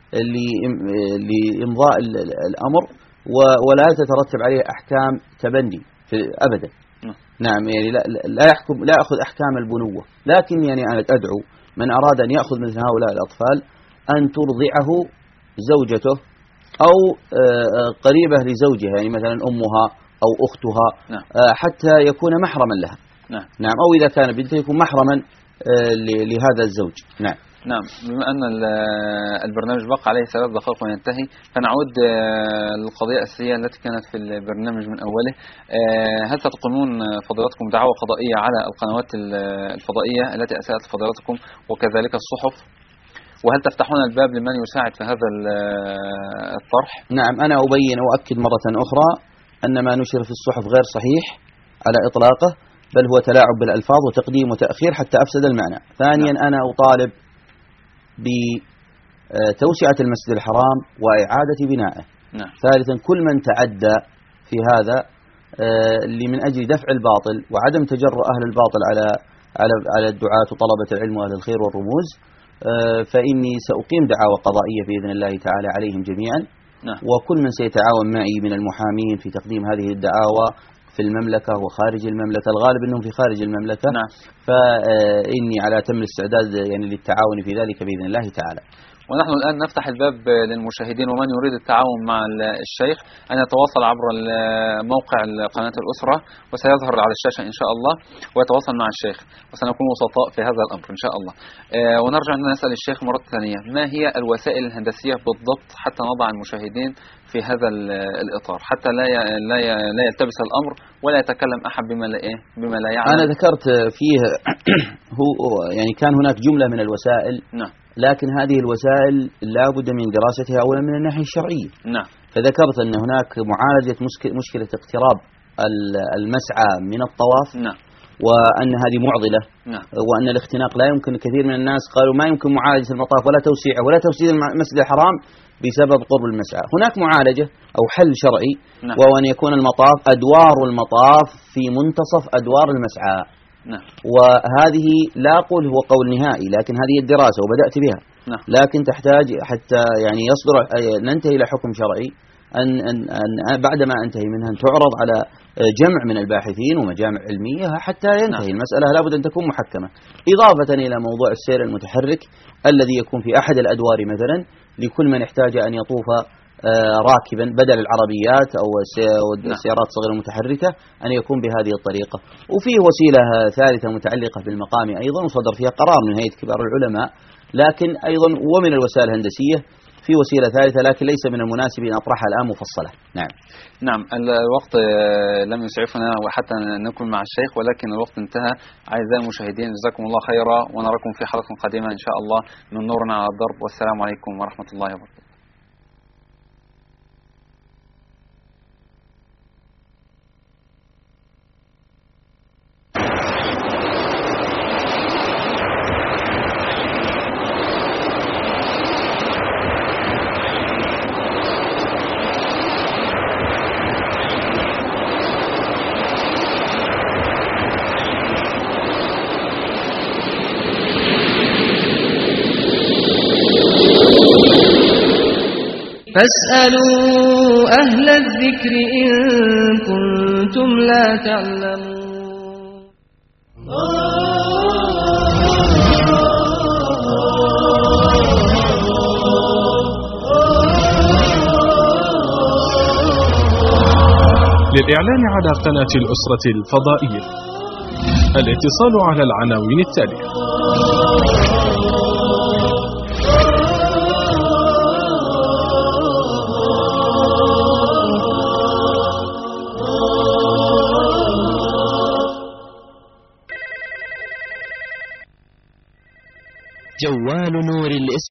لإمضاء الأمر ولا تترتب عليه أحكام تبني أبدا. نعم. نعم، يعني لا, لا يحكم لا يأخذ أحكام البنوة، لكن يعني أنا أدعو من أراد أن يأخذ مثل هؤلاء الأطفال أن ترضعه زوجته أو آه قريبة لزوجها، يعني مثلا أمها أو أختها، نعم. آه حتى يكون محرما لها. نعم. نعم، أو إذا كان بنته يكون محرما لهذا الزوج. نعم. نعم. بما أن البرنامج بقى عليه ثلاث دقائق وينتهي، فنعود للقضية الأساسية التي كانت في البرنامج من أوله. هل ستقومون فضيلتكم دعوة قضائية على القنوات الفضائية التي أساءت فضيلتكم وكذلك الصحف؟ وهل تفتحون الباب لمن يساعد في هذا الطرح؟ نعم، أنا أبين وأؤكد مرة أخرى أن ما نشر في الصحف غير صحيح على إطلاقه، بل هو تلاعب بالألفاظ وتقديم وتأخير حتى أفسد المعنى. ثانيا، نعم. أنا أطالب بتوسعة المسجد الحرام وإعادة بنائه. نعم. ثالثا، كل من تعدى في هذا اللي من أجل دفع الباطل وعدم تجرؤ أهل الباطل على على على الدعاة وطلبة العلم وأهل الخير والرموز، فإني سأقيم دعاوى قضائية بإذن الله تعالى عليهم جميعا. نعم. وكل من سيتعاون معي من المحامين في تقديم هذه الدعاوى في المملكة وخارج المملكة، الغالب أنهم في خارج المملكة، نعم. فإني على تم الاستعداد يعني للتعاون في ذلك بإذن الله تعالى. ونحن الآن نفتح الباب للمشاهدين ومن يريد التعاون مع الشيخ أن يتواصل عبر موقع قناة الأسرة وسيظهر على الشاشة إن شاء الله، ويتواصل مع الشيخ وسنكون وسطاء في هذا الأمر إن شاء الله. ونرجع أن نسأل الشيخ مرة ثانية: ما هي الوسائل الهندسية بالضبط حتى نضع المشاهدين في هذا الإطار حتى لا لا لا يلتبس الأمر ولا يتكلم أحد بما لا إيه بما لا يعلم؟ أنا ذكرت فيه هو يعني كان هناك جملة من الوسائل، نعم. لكن هذه الوسائل لا بد من دراستها أولا من الناحية الشرعية. نعم. فذكرت أن هناك معالجة مشكلة اقتراب المسعى من الطواف، نعم. وأن هذه معضلة، نعم. وأن الاختناق لا يمكن. كثير من الناس قالوا ما يمكن معالجة المطاف ولا توسيعه ولا توسيع المسجد الحرام بسبب قرب المسعى. هناك معالجة أو حل شرعي، نعم. وهو أن يكون المطاف أدوار المطاف في منتصف أدوار المسعى. نعم. وهذه لا أقول هو قول نهائي، لكن هذه الدراسة وبدأت بها. نعم. لكن تحتاج حتى يعني يصدر ننتهي إلى حكم شرعي أن, أن, أن بعدما أنتهي منها أن تعرض على جمع من الباحثين ومجامع علمية حتى ينتهي. نعم. المسألة لابد أن تكون محكمة، إضافة إلى موضوع السير المتحرك الذي يكون في أحد الأدوار مثلا لكل من احتاج أن يطوف راكبا بدل العربيات أو السيارات الصغيرة المتحركة أن يكون بهذه الطريقة. وفيه وسيلة ثالثة متعلقة بالمقام أيضا وصدر فيها قرار من هيئة كبار العلماء، لكن أيضا ومن الوسائل الهندسية في وسيلة ثالثة لكن ليس من المناسب أن أطرحها الآن مفصلة. نعم. نعم، الوقت لم يسعفنا وحتى نكون مع الشيخ، ولكن الوقت انتهى. أعزائي المشاهدين، جزاكم الله خيرا، ونراكم في حلقة قادمة إن شاء الله من نورنا على الضرب، والسلام عليكم ورحمة الله وبركاته. فاسألوا أهل الذكر إن كنتم لا تعلمون. للإعلان على قناة الأسرة الفضائية الاتصال على العناوين التالية: جوال نور الإسلام.